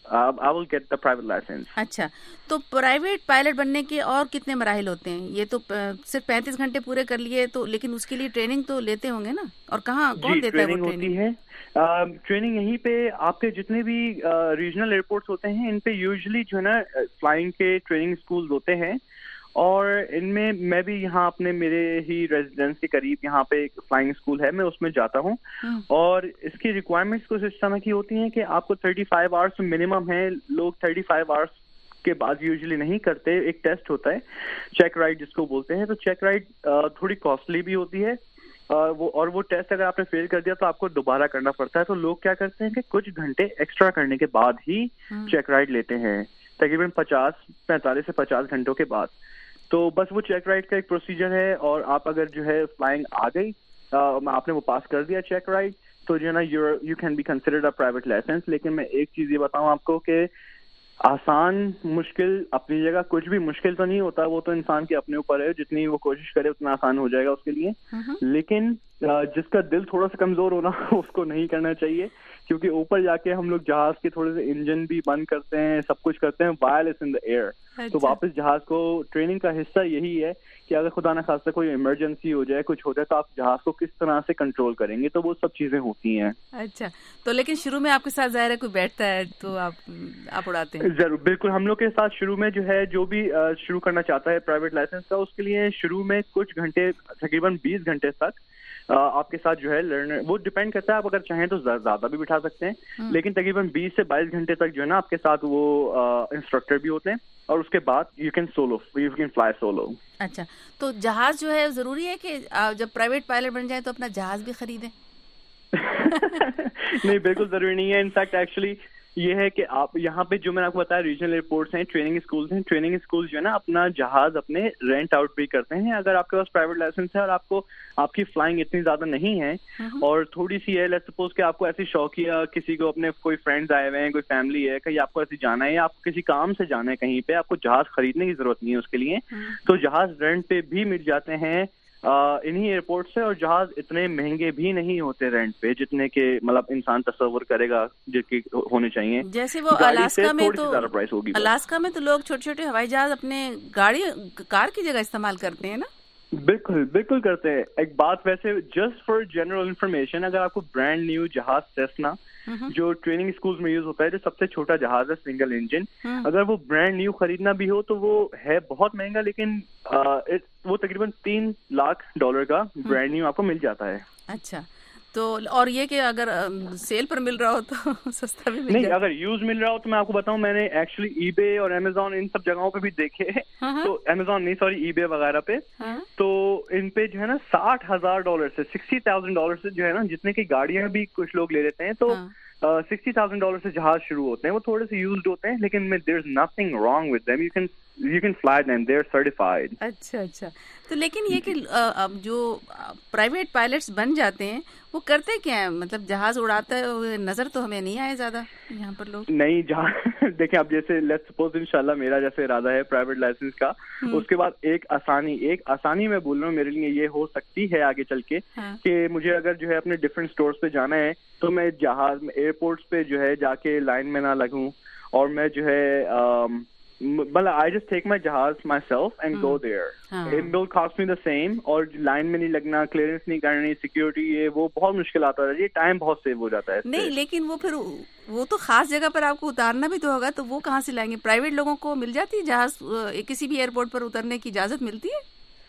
I will get the private license. اچھا, تو پرائیویٹ پائلٹ بننے کے اور کتنے مراحل ہوتے ہیں؟ یہ تو صرف پینتیس گھنٹے پورے کر لیے تو, لیکن اس کے لیے ٹریننگ تو لیتے ہوں گے نا, اور کہاں کون دیتا ہے وہ ٹریننگ؟ ہے ٹریننگ یہیں پہ آپ کے جتنے بھی ریجنل ایئرپورٹس ہوتے ہیں ان پہ یوزلی جو ہے نا فلائنگ کے ٹریننگ اسکولز ہوتے ہیں, اور ان میں میں بھی یہاں اپنے میرے ہی ریزیڈنس کے قریب یہاں پہ ایک فلائنگ اسکول ہے, میں اس میں جاتا ہوں. اور اس کی ریکوائرمنٹس کچھ اس طرح کی ہوتی ہیں کہ آپ کو تھرٹی فائیو آورس منیمم ہے. لوگ تھرٹی فائیو آورس کے بعد یوزلی نہیں کرتے. ایک ٹیسٹ ہوتا ہے چیک رائڈ جس کو بولتے ہیں, تو چیک رائڈ تھوڑی کاسٹلی بھی ہوتی ہے, وہ اور وہ ٹیسٹ اگر آپ نے فیل کر دیا تو آپ کو دوبارہ کرنا پڑتا ہے. تو لوگ کیا کرتے ہیں کہ کچھ گھنٹے ایکسٹرا کرنے کے بعد ہی چیک رائڈ لیتے ہیں, تقریباً پچاس پینتالیس سے پچاس گھنٹوں کے بعد. تو بس وہ چیک رائڈ کا ایک پروسیجر ہے, اور آپ اگر جو ہے فلائنگ آ گئی, آپ نے وہ پاس کر دیا چیک رائڈ, تو جو ہے نا you you can be considered a private licence. لیکن میں ایک چیز یہ بتاؤں آپ کو کہ آسان مشکل اپنی جگہ, کچھ بھی مشکل تو نہیں ہوتا, وہ تو انسان کے اپنے اوپر ہے, جتنی وہ کوشش کرے اتنا آسان ہو جائے گا اس کے لیے. لیکن جس کا دل تھوڑا سا کمزور ہونا اس کو نہیں کرنا چاہیے, کیونکہ اوپر جا کے ہم لوگ جہاز کے تھوڑے سے انجن بھی بند کرتے ہیں, سب کچھ کرتے ہیں while it's in the air. تو واپس جہاز کو ٹریننگ کا حصہ یہی ہے کہ اگر خدا نہ خاصہ کوئی ایمرجنسی ہو جائے, کچھ ہو جائے, تو آپ جہاز کو کس طرح سے کنٹرول کریں گے, تو وہ سب چیزیں ہوتی ہیں. اچھا, تو لیکن شروع میں آپ کے ساتھ ظاہر ہے کوئی بیٹھتا ہے تو آپ آپ اڑاتے ہیں؟ ضرور, بالکل. ہم لوگ کے ساتھ شروع میں جو ہے جو بھی شروع کرنا چاہتا ہے پرائیویٹ لائسنس کا, اس کے لیے شروع میں کچھ گھنٹے تقریباً بیس گھنٹے تک آپ کے ساتھ جو ہے لرنر, وہ ڈپینڈ کرتا ہے, آپ اگر چاہیں تو زیادہ بھی بٹھا سکتے ہیں, لیکن تقریباً بیس سے بائیس گھنٹے تک جو ہے نا آپ کے ساتھ وہ انسٹرکٹر بھی ہوتے ہیں, اور اس کے بعد you can solo you can fly solo. اچھا, تو جہاز جو ہے ضروری ہے کہ جب پرائیویٹ پائلٹ بن جائیں تو اپنا جہاز بھی خریدیں؟ نہیں, بالکل ضروری نہیں ہے. انفیکٹ ایکچولی یہ ہے کہ آپ یہاں پہ جو میں نے آپ کو بتایا ریجنل ایئرپورٹس ہیں, ٹریننگ اسکولس ہیں, ٹریننگ اسکول جو ہے نا اپنا جہاز اپنے رینٹ آؤٹ بھی کرتے ہیں. اگر آپ کے پاس پرائیویٹ لائسنس ہے اور آپ کو آپ کی فلائنگ اتنی زیادہ نہیں ہے اور تھوڑی سی ہے, لیٹس سپوز کہ آپ کو ایسی شوقیہ کسی کو اپنے کوئی فرینڈز آئے ہوئے ہیں, کوئی فیملی ہے, کہیں آپ کو ایسے جانا ہے یا آپ کو کسی کام سے جانا ہے کہیں پہ, آپ کو جہاز خریدنے کی ضرورت نہیں ہے اس کے لیے, تو جہاز رینٹ پہ بھی مل جاتے ہیں انہی ایئرپورٹ سے, اور جہاز اتنے مہنگے بھی نہیں ہوتے رینٹ پہ جتنے کہ مطلب انسان تصور کرے گا جس کی ہونے چاہیے. جیسے وہ الاسکا میں تو الاسکا میں تو لوگ چھوٹے چھوٹے ہوائی جہاز اپنے گاڑی کار کی جگہ استعمال کرتے ہیں نا. بالکل بالکل کرتے ہیں. ایک بات ویسے جسٹ فار جنرل انفارمیشن, اگر آپ کو برانڈ نیو جہاز سیسنا جو ٹریننگ اسکولز میں یوز ہوتا ہے, جو سب سے چھوٹا جہاز ہے سنگل انجن, اگر وہ برانڈ نیو خریدنا بھی ہو تو وہ ہے بہت مہنگا, لیکن وہ تقریباً تین لاکھ ڈالر کا برانڈ نیو آپ کو مل جاتا ہے. اچھا, تو اور یہ کہ اگر سیل پر مل رہا ہو تو سستا بھی مل نہیں, اگر یوز مل رہا ہو تو میں آپ کو بتاؤں, میں نے ایکچولی ای بے اور امیزون ان سب جگہوں پہ بھی دیکھے, تو امیزون نہیں سوری ای بے وغیرہ پہ, تو ان پہ جو ہے نا ساٹھ ہزار ڈالر سے سکسٹی تھاؤزینڈ ڈالر سے جو ہے نا, جتنے کی گاڑیاں بھی کچھ لوگ لے لیتے ہیں, تو سکسٹی تھاؤزینڈ ڈالر سے جہاز شروع ہوتے ہیں. وہ تھوڑے سے یوزڈ ہوتے ہیں, لیکن there is nothing wrong with them, you can you can fly them, they are certified. اچھا اچھا, تو لیکن یہ کہ اب جو پرائیویٹ پائلٹس بن جاتے ہیں وہ کرتے کیا ہیں, مطلب جہاز اڑاتا ہے نظر تو ہمیں نہیں آئے زیادہ یہاں پر لوگ. نہیں, جہاں دیکھیں اب جیسے لیٹس سپوز انشاءاللہ میرا جیسے ارادہ ہے پرائیویٹ لائسنس کا, اس کے بعد ایک آسانی ایک آسانی میں بول رہا ہوں میرے لیے یہ ہو سکتی ہے آگے چل کے کہ مجھے اگر جو ہے اپنے ڈفرینٹ اسٹورس پہ جانا ہے تو میں جہاز میں ایئرپورٹس پہ جو ہے جا کے لائن میں نہ لگوں, اور میں جو ہے مطلب آئی جسٹ ٹیک مائی جہاز myself and go there, it will cost me the same, اور لائن میں نہیں لگنا, کلیئرنس نہیں کرنی, سیکورٹی, یہ وہ بہت مشکل آتا ہے, یہ ٹائم بہت سیو ہو جاتا ہے. نہیں, لیکن وہ پھر وہ تو خاص جگہ پر آپ کو اتارنا بھی تو ہوگا, تو وہ کہاں سے لائیں گے؟ پرائیویٹ لوگوں کو مل جاتی ہے جہاز کسی بھی ایئرپورٹ پر اترنے کی اجازت ملتی ہے؟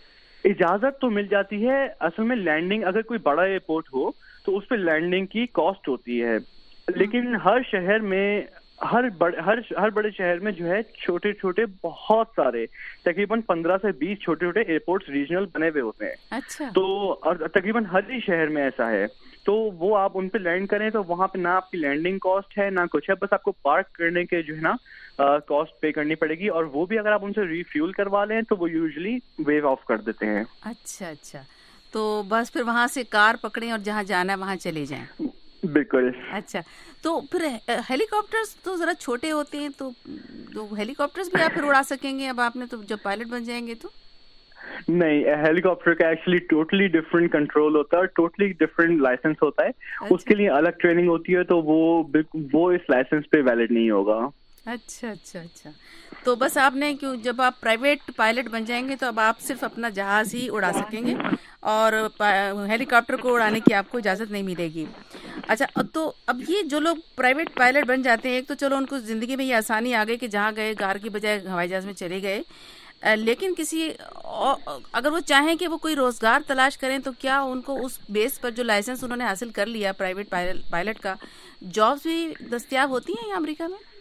اجازت تو مل جاتی ہے, اصل میں لینڈنگ اگر کوئی بڑا ایئرپورٹ ہو تو اس پہ لینڈنگ کی کاسٹ ہوتی ہے, لیکن ہر شہر میں ہر بڑے ہر ہر بڑے شہر میں جو ہے چھوٹے چھوٹے بہت سارے تقریباً پندرہ سے بیس چھوٹے چھوٹے ایئرپورٹس ریجنل بنے ہوئے ہوتے ہیں. اچھا, تو تقریباً ہر ہی شہر میں ایسا ہے, تو وہ آپ ان پہ لینڈ کریں تو وہاں پہ نہ آپ کی لینڈنگ کاسٹ ہے نہ کچھ ہے, بس آپ کو پارک کرنے کے جو ہے نا کاسٹ پے کرنی پڑے گی, اور وہ بھی اگر آپ ان سے ریفیول کروا لیں تو وہ یوزلی ویو آف کر دیتے ہیں. اچھا اچھا, تو بس پھر وہاں سے کار پکڑیں اور جہاں جانا ہے وہاں چلے جائیں. بالکل. اچھا, تو پھر ہیلی کاپٹرز تو ذرا چھوٹے ہوتے ہیں, تو ہیلی کاپٹرز بھی آپ پھر اڑا سکیں گے اب آپ نے تو جب پائلٹ بن جائیں گے تو؟ نہیں, ہیلی کاپٹر کا ایکچولی ٹوٹلی ڈفرینٹ کنٹرول ہوتا ہے اور ٹوٹلی ڈفرینٹ لائسنس ہوتا ہے. اس کے لیے الگ ٹریننگ ہوتی ہے, تو وہ وہ اس لائسنس پہ ویلڈ نہیں ہوگا. اچھا اچھا اچھا. تو بس آپ نے کیوں جب آپ پرائیویٹ پائلٹ بن جائیں گے تو اب آپ صرف اپنا جہاز ہی اڑا سکیں گے اور ہیلی کاپٹر کو اڑانے کی آپ کو اجازت نہیں ملے گی. اچھا, تو اب یہ جو لوگ پرائیویٹ پائلٹ بن جاتے ہیں, ایک تو چلو ان کو زندگی میں یہ آسانی آ گئی کہ جہاں گئے کار کی بجائے ہوائی جہاز میں چلے گئے, لیکن کسی اگر وہ چاہیں کہ وہ کوئی روزگار تلاش کریں تو کیا ان کو اس بیس پر جو لائسنس انہوں نے حاصل کر لیا پرائیویٹ پائلٹ کا, جابس بھی دستیاب ہوتی ہیں یہاں امریکہ میں؟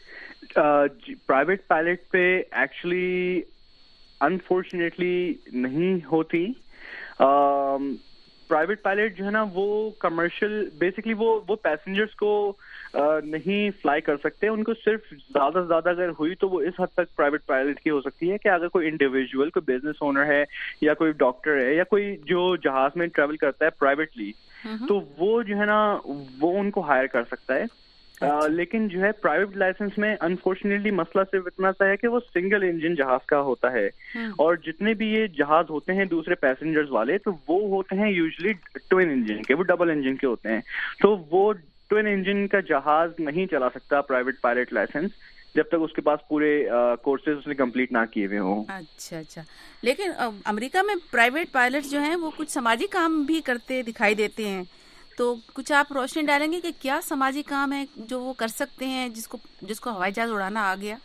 پرائیویٹ پائلٹ پہ ایکچولی انفارچونیٹلی نہیں ہوتی. پرائیویٹ پائلٹ جو ہے نا وہ کمرشل بیسکلی وہ وہ پیسنجرس کو نہیں فلائی کر سکتے. ان کو صرف زیادہ سے زیادہ اگر ہوئی تو وہ اس حد تک پرائیویٹ پائلٹ کی ہو سکتی ہے کہ اگر کوئی انڈیویجول, کوئی بزنس اونر ہے یا کوئی ڈاکٹر ہے یا کوئی جو جہاز میں ٹریول کرتا ہے پرائیویٹلی, تو وہ جو ہے نا وہ ان کو ہائر کر سکتا ہے. Uh, لیکن جو ہے پرائیویٹ لائسنس میں انفارچونیٹلی مسئلہ صرف اتنا سا ہے کہ وہ سنگل انجن جہاز کا ہوتا ہے, اور جتنے بھی یہ جہاز ہوتے ہیں دوسرے پیسنجرز والے تو وہ ہوتے ہیں یوزلی ٹوین انجن کے, وہ ڈبل انجن کے ہوتے ہیں. تو وہ ٹوین انجن کا جہاز نہیں چلا سکتا پرائیویٹ پائلٹ لائسنس جب تک اس کے پاس پورے کورسز اس نے کمپلیٹ نہ کیے ہوئے ہوں. اچھا اچھا. لیکن امریکہ میں پرائیویٹ پائلٹ جو ہیں وہ کچھ سماجی کام بھی کرتے دکھائی دیتے ہیں, تو کچھ آپ روشنی ڈالیں گے کہ کیا سماجی کام ہے جو وہ کر سکتے ہیں جس کو جس کو ہوائی جہاز اڑانا آ گیا؟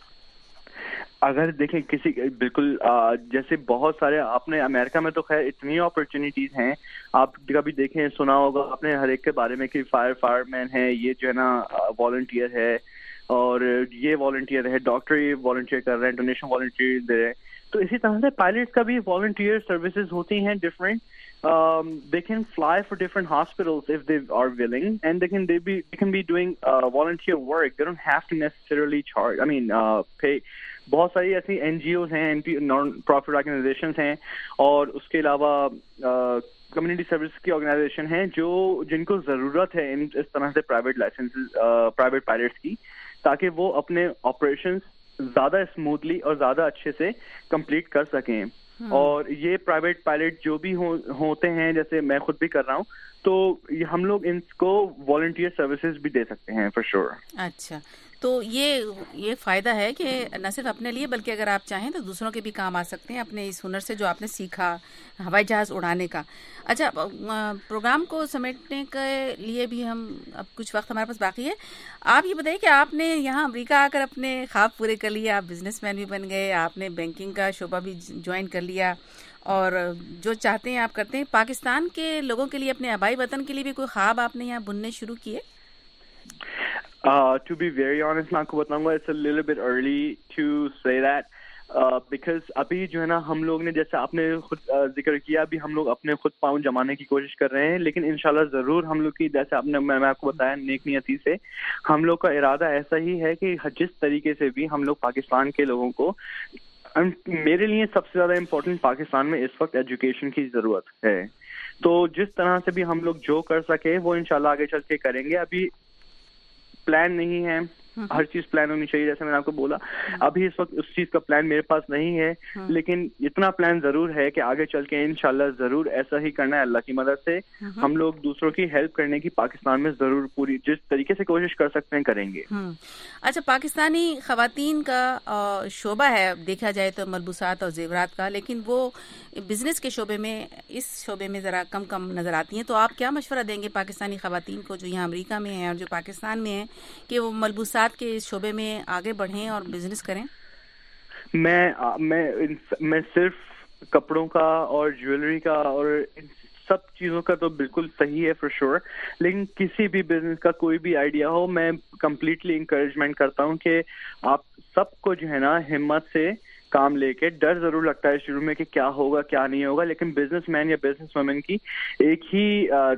اگر دیکھیں کسی بالکل جیسے بہت سارے آپ نے امریکہ میں تو خیر اتنی اپرچونیٹیز ہیں, آپ کبھی دیکھیں سنا ہوگا آپ نے ہر ایک کے بارے میں کہ فائر فائر مین ہے, یہ جو ہے نا والنٹیئر ہے, اور یہ والنٹیئر ہے, ڈاکٹر یہ والنٹیئر کر رہے ہیں, ڈونیشن والنٹیئر دے رہے ہیں. تو اسی طرح سے پائلٹ کا بھی والنٹیئر سروسز ہوتی ہیں different. Um, they can fly for different hospitals if they are willing, and they can they be they can be doing uh, volunteer work. They don't have to necessarily charge. I mean, uh, pay. بہت ساری ایسی این جی اوز ہیں, نان پروفٹ آرگنائزیشنز ہیں, اور اس کے علاوہ کمیونٹی سروس کی آرگنائزیشن ہیں جو جن کو ضرورت ہے ان اس طرح سے پرائیویٹ لائسنس پرائیویٹ پائلٹس کی, تاکہ وہ اپنے آپریشنز زیادہ اسموتھلی اور زیادہ اچھے سے کمپلیٹ کر سکیں. اور یہ پرائیویٹ پائلٹ جو بھی ہوتے ہیں, جیسے میں خود بھی کر رہا ہوں, تو ہم لوگ ان کو والنٹیئر سروسز بھی دے سکتے ہیں فار شیور. اچھا, تو یہ یہ فائدہ ہے کہ نہ صرف اپنے لیے بلکہ اگر آپ چاہیں تو دوسروں کے بھی کام آ سکتے ہیں اپنے اس ہنر سے جو آپ نے سیکھا ہوائی جہاز اڑانے کا. اچھا, پروگرام کو سمیٹنے کے لیے بھی ہم اب کچھ وقت ہمارے پاس باقی ہے. آپ یہ بتائیے کہ آپ نے یہاں امریکہ آ کر اپنے خواب پورے کر لیے, آپ بزنس مین بھی بن گئے, آپ نے بینکنگ کا شعبہ بھی جوائن کر لیا, اور جو چاہتے ہیں آپ کرتے ہیں. پاکستان کے لوگوں کے لیے, اپنے آبائی وطن کے لیے بھی کوئی خواب آپ نے یہاں بننے شروع کیے؟ Uh, to be very honest, میں آپ کو بتاؤں گا, it's a little bit early to say that uh, because ابھی جو ہے نا ہم لوگ نے, جیسے آپ نے خود uh, ذکر کیا, ابھی ہم لوگ اپنے خود پاؤں جمانے کی کوشش کر رہے ہیں, لیکن انشاءاللہ ضرور ہم لوگ کی, جیسے آپ نے میں آپ کو بتایا نیک نیتی سے, ہم لوگ کا ارادہ ایسا ہی ہے کہ جس طریقے سے بھی ہم لوگ پاکستان کے لوگوں کو, میرے لیے سب سے زیادہ امپورٹنٹ پاکستان میں اس وقت ایجوکیشن کی ضرورت ہے, تو جس طرح سے بھی ہم لوگ جو کر سکے وہ انشاءاللہ آگے چل کے کریں گے. ابھی پلان نہیں ہے, ہر چیز پلان ہونی چاہیے, جیسے میں نے آپ کو بولا, ابھی اس وقت اس چیز کا پلان میرے پاس نہیں ہے, لیکن اتنا پلان ضرور ہے کہ آگے چل کے انشاءاللہ ضرور ایسا ہی کرنا ہے. اللہ کی مدد سے ہم لوگ دوسروں کی ہیلپ کرنے کی پاکستان میں ضرور پوری جس طریقے سے کوشش کر سکتے ہیں کریں گے. اچھا, پاکستانی خواتین کا شعبہ ہے دیکھا جائے تو ملبوسات اور زیورات کا, لیکن وہ بزنس کے شعبے میں, اس شعبے میں ذرا کم کم نظر آتی ہیں. تو آپ کیا مشورہ دیں گے پاکستانی خواتین کو جو یہاں امریکہ میں ہیں اور جو پاکستان میں ہیں, کہ وہ ملبوسات کے اس شعبے میں آگے بڑھیں اور بزنس کریں؟ میں میں میں صرف کپڑوں کا اور جویلری کا اور سب چیزوں کا تو بالکل صحیح ہے فور شیور, لیکن کسی بھی بزنس کا کوئی بھی آئیڈیا ہو, میں کمپلیٹلی انکریجمنٹ کرتا ہوں کہ آپ سب کو جو ہے نا ہمت سے کام لے کے, ڈر ضرور لگتا ہے شروع میں کہ کیا ہوگا کیا نہیں ہوگا, لیکن بزنس مین یا بزنس وومن کی ایک ہی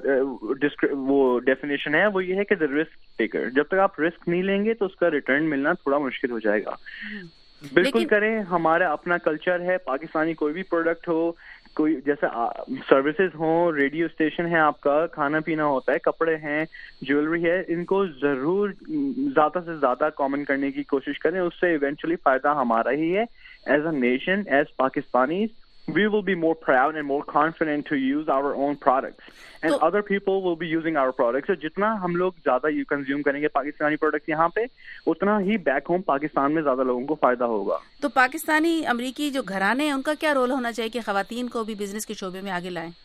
وہ ڈیفینیشن ہے, وہ یہ ہے کہ دا رسک ٹیکر. جب تک آپ رسک نہیں لیں گے تو اس کا ریٹرن ملنا تھوڑا مشکل ہو جائے گا. بالکل کریں, ہمارا اپنا کلچر ہے پاکستانی, کوئی بھی پروڈکٹ ہو, کوئی جیسے سروسز ہوں, ریڈیو اسٹیشن ہے آپ کا, کھانا پینا ہوتا ہے, کپڑے ہیں, جیولری ہے, ان کو ضرور زیادہ سے زیادہ کامن کرنے کی کوشش کریں. اس سے ایونچولی فائدہ ہمارا ہی ہے as a nation, as Pakistani, we will be more proud and more confident to use our own products, and so, other people will be using our products. So jitna hum log zyada you consume karenge Pakistani products yahan pe, utna ही back home Pakistan में ज़्यादा लोगों को फायदा होगा. तो पाकिस्तानी अमरीकी जो घराने हैं उनका क्या रोल होना चाहिए कि ख़वातीन को भी बिजनेस के शोबे में आगे लाएं?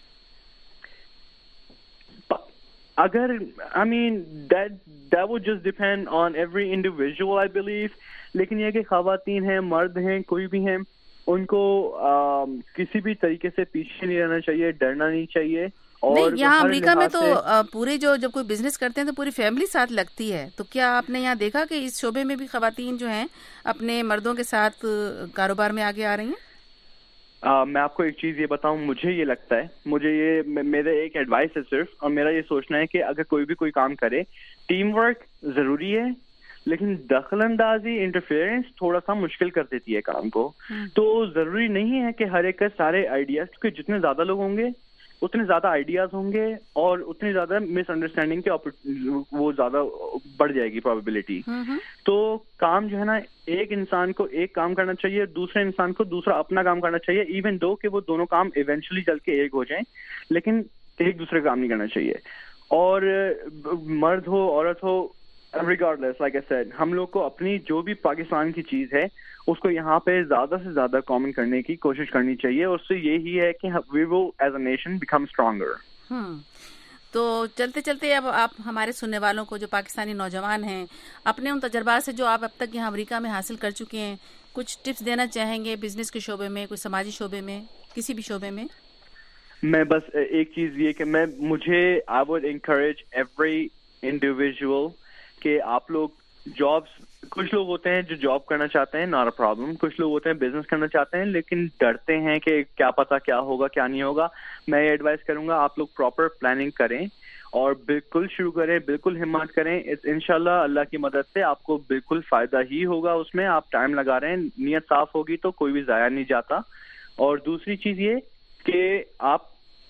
अगर I mean that that would just depend on every individual, I believe. लेकिन ये कि ख़वातीन हैं, मर्द हैं, कोई भी हैं, उनको आ, किसी भी तरीके से पीछे नहीं रहना चाहिए, डरना नहीं चाहिए. और नहीं, यहाँ अमेरिका में तो पूरे जो जब कोई बिजनेस करते हैं तो पूरी फैमिली साथ लगती है. तो क्या आपने यहाँ देखा कि इस शोबे में भी ख़वातीन जो हैं अपने मर्दों के साथ कारोबार में आगे आ रही हैं? Uh, मैं आपको एक चीज़ ये बताऊं, मुझे ये लगता है, मुझे ये मेरा एक एडवाइस है सिर्फ, और मेरा ये सोचना है कि अगर कोई भी कोई काम करे, टीम वर्क ज़रूरी है, लेकिन दखलंदाजी, इंटरफेरेंस थोड़ा सा मुश्किल कर देती है काम को. तो ज़रूरी नहीं है कि हर एक का सारे आइडियाज़, क्योंकि जितने ज़्यादा लोग होंगे उतने ज़्यादा आइडियाज़ होंगे और उतनी ज़्यादा मिसअंडरस्टैंडिंग के वो ज़्यादा बढ़ जाएगी प्रोबेबिलिटी. तो काम जो है ना, एक इंसान को एक काम करना चाहिए, दूसरे इंसान को दूसरा अपना काम करना चाहिए, इवन दो कि वो दोनों काम इवेंचुअली चल के एक हो जाएं, लेकिन एक दूसरे का काम नहीं करना चाहिए. और मर्द हो औरत हो, regardless, like I said, हम लोग को अपनी जो भी पाकिस्तान की चीज़ है उसको यहाँ पे ज़्यादा से ज़्यादा कॉमन करने की कोशिश करनी चाहिए. और उससे यही है कि we will as a nation become stronger. हम्म तो चलते चलते अब आप हमारे सुनने वालों को, जो पाकिस्तानी नौजवान हैं, अपने उन तजर्बात से जो आप अब तक यहाँ अमेरिका में हासिल कर चुके हैं, कुछ टिप्स देना चाहेंगे बिजनेस के शोबे में, कुछ समाजी शोबे में, किसी भी शोबे में? मैं बस एक चीज़ ये कि मैं मुझे I would encourage every individual कि आप लोग जॉब्स, कुछ लोग होते हैं जो जॉब करना चाहते हैं, नॉट अ प्रॉब्लम. कुछ लोग होते हैं बिजनेस करना चाहते हैं लेकिन डरते हैं कि क्या पता क्या होगा क्या नहीं होगा. मैं ये एडवाइस करूंगा आप लोग प्रॉपर प्लानिंग करें और बिल्कुल शुरू करें, बिल्कुल हिम्मत करें. इंशाल्लाह अल्लाह की मदद से आपको बिल्कुल फायदा ही होगा उसमें. आप टाइम लगा रहे हैं, नीयत साफ होगी तो कोई भी ज़ाया नहीं जाता. और दूसरी चीज़ ये कि आप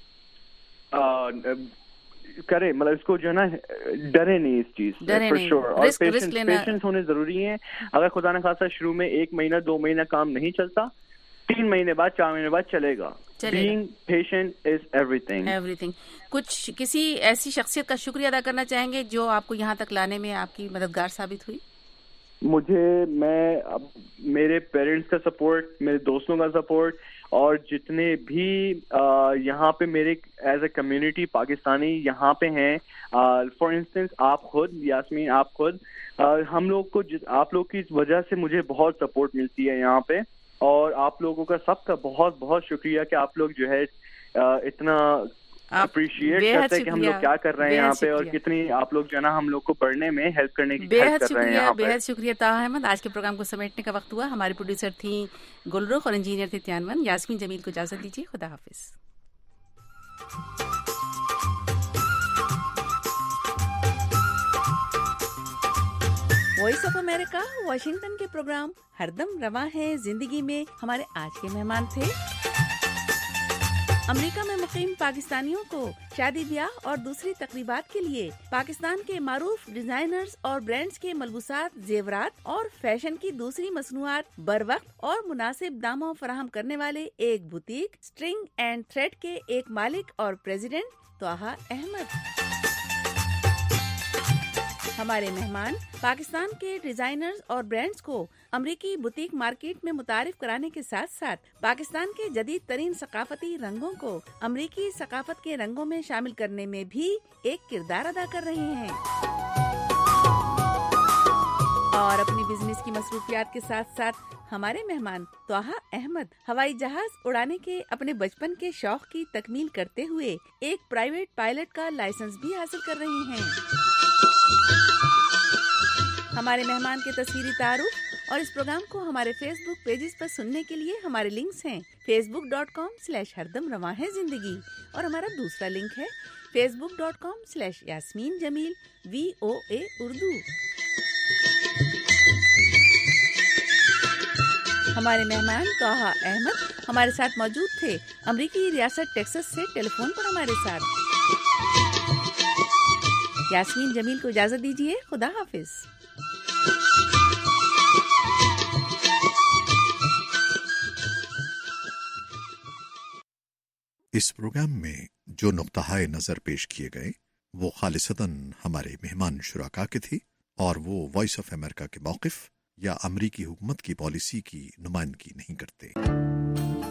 आ, करे, मतलब इसको जो है ना, डरे नहीं इस चीज फॉर श्योर. और पेशेंस होने जरूरी है. अगर खुदा न खासा शुरू में एक महीना दो महीना काम नहीं चलता, तीन महीने बाद चार महीने बाद चलेगा. Being patient is everything. Everything. कुछ किसी ऐसी शख्सियत का शुक्रिया अदा करना चाहेंगे जो आपको यहाँ तक लाने में आपकी मददगार साबित हुई? मुझे मैं अब मेरे पेरेंट्स का सपोर्ट, मेरे दोस्तों का सपोर्ट, और जितने भी यहाँ पे मेरे एज ए कम्युनिटी पाकिस्तानी यहाँ पे हैं, फॉर इंस्टेंस आप खुद, यास्मीन आप खुद, uh, हम लोग को आप लोग की वजह से मुझे बहुत सपोर्ट मिलती है यहाँ पे. और आप लोगों का सबका बहुत बहुत शुक्रिया कि आप लोग जो है uh, इतना अप्रिशिएट करते हैं कि हम लोग क्या कर रहे हैं यहाँ पे, और कितनी आप लोग जो है ना हम लोग को बढ़ने में हेल्प करने की हेल्प कर रहे हैं यहाँ पे. बेहद शुक्रिया ताहा अहमद. आज के प्रोग्राम को समेटने का वक्त हुआ. हमारी प्रोड्यूसर थी गुलरुख और इंजीनियर थे त्यानवन. यास्मीन जमील को इजाजत दीजिए. खुदा हाफिज. वॉइस ऑफ अमेरिका वाशिंगटन के प्रोग्राम हरदम रवां है जिंदगी में हमारे आज के मेहमान थे अमेरिका में मुकीम पाकिस्तानियों को शादी ब्याह और दूसरी तकरीबात के लिए पाकिस्तान के मारूफ डिजाइनर्स और ब्रांड्स के मलबूसात, जेवरात और फैशन की दूसरी मसनूआत बर वक्त और मुनासिब दामों फराहम करने वाले एक बुटीक स्ट्रिंग एंड थ्रेड के एक मालिक और प्रेसिडेंट ताहा अहमद. हमारे मेहमान पाकिस्तान के डिजाइनर्स और ब्रांड्स को अमरीकी बुटीक मार्केट में मुतारिफ कराने के साथ साथ पाकिस्तान के जदीद तरीन सकाफती रंगों को अमरीकी सकाफत के रंगों में शामिल करने में भी एक किरदार अदा कर रहे हैं. और अपनी बिजनेस की मसरूफियात के साथ साथ हमारे मेहमान ताहा अहमद हवाई जहाज उड़ाने के अपने बचपन के शौक की तकमील करते हुए एक प्राइवेट पायलट का लाइसेंस भी हासिल कर रहे हैं. हमारे मेहमान के तस्वीरी तारुफ और इस प्रोग्राम को हमारे फेसबुक पेजेस पर सुनने के लिए हमारे लिंक्स हैं फेसबुक डॉट कॉम स्लैश हरदम रवां है जिंदगी, और हमारा दूसरा लिंक है Facebook dot com slash Yasmeen Jameel V O A Urdu. हमारे मेहमान ताहा अहमद हमारे साथ मौजूद थे अमरीकी रियासत टेक्सास से टेलीफोन पर हमारे साथ. यास्मीन जमील को इजाजत दीजिए. खुदा हाफिज. اس پروگرام میں جو نقطہ نظر پیش کیے گئے وہ خالصتاً ہمارے مہمان شرکا کے تھی اور وہ وائس آف امریکہ کے موقف یا امریکی حکومت کی پالیسی کی نمائندگی نہیں کرتے۔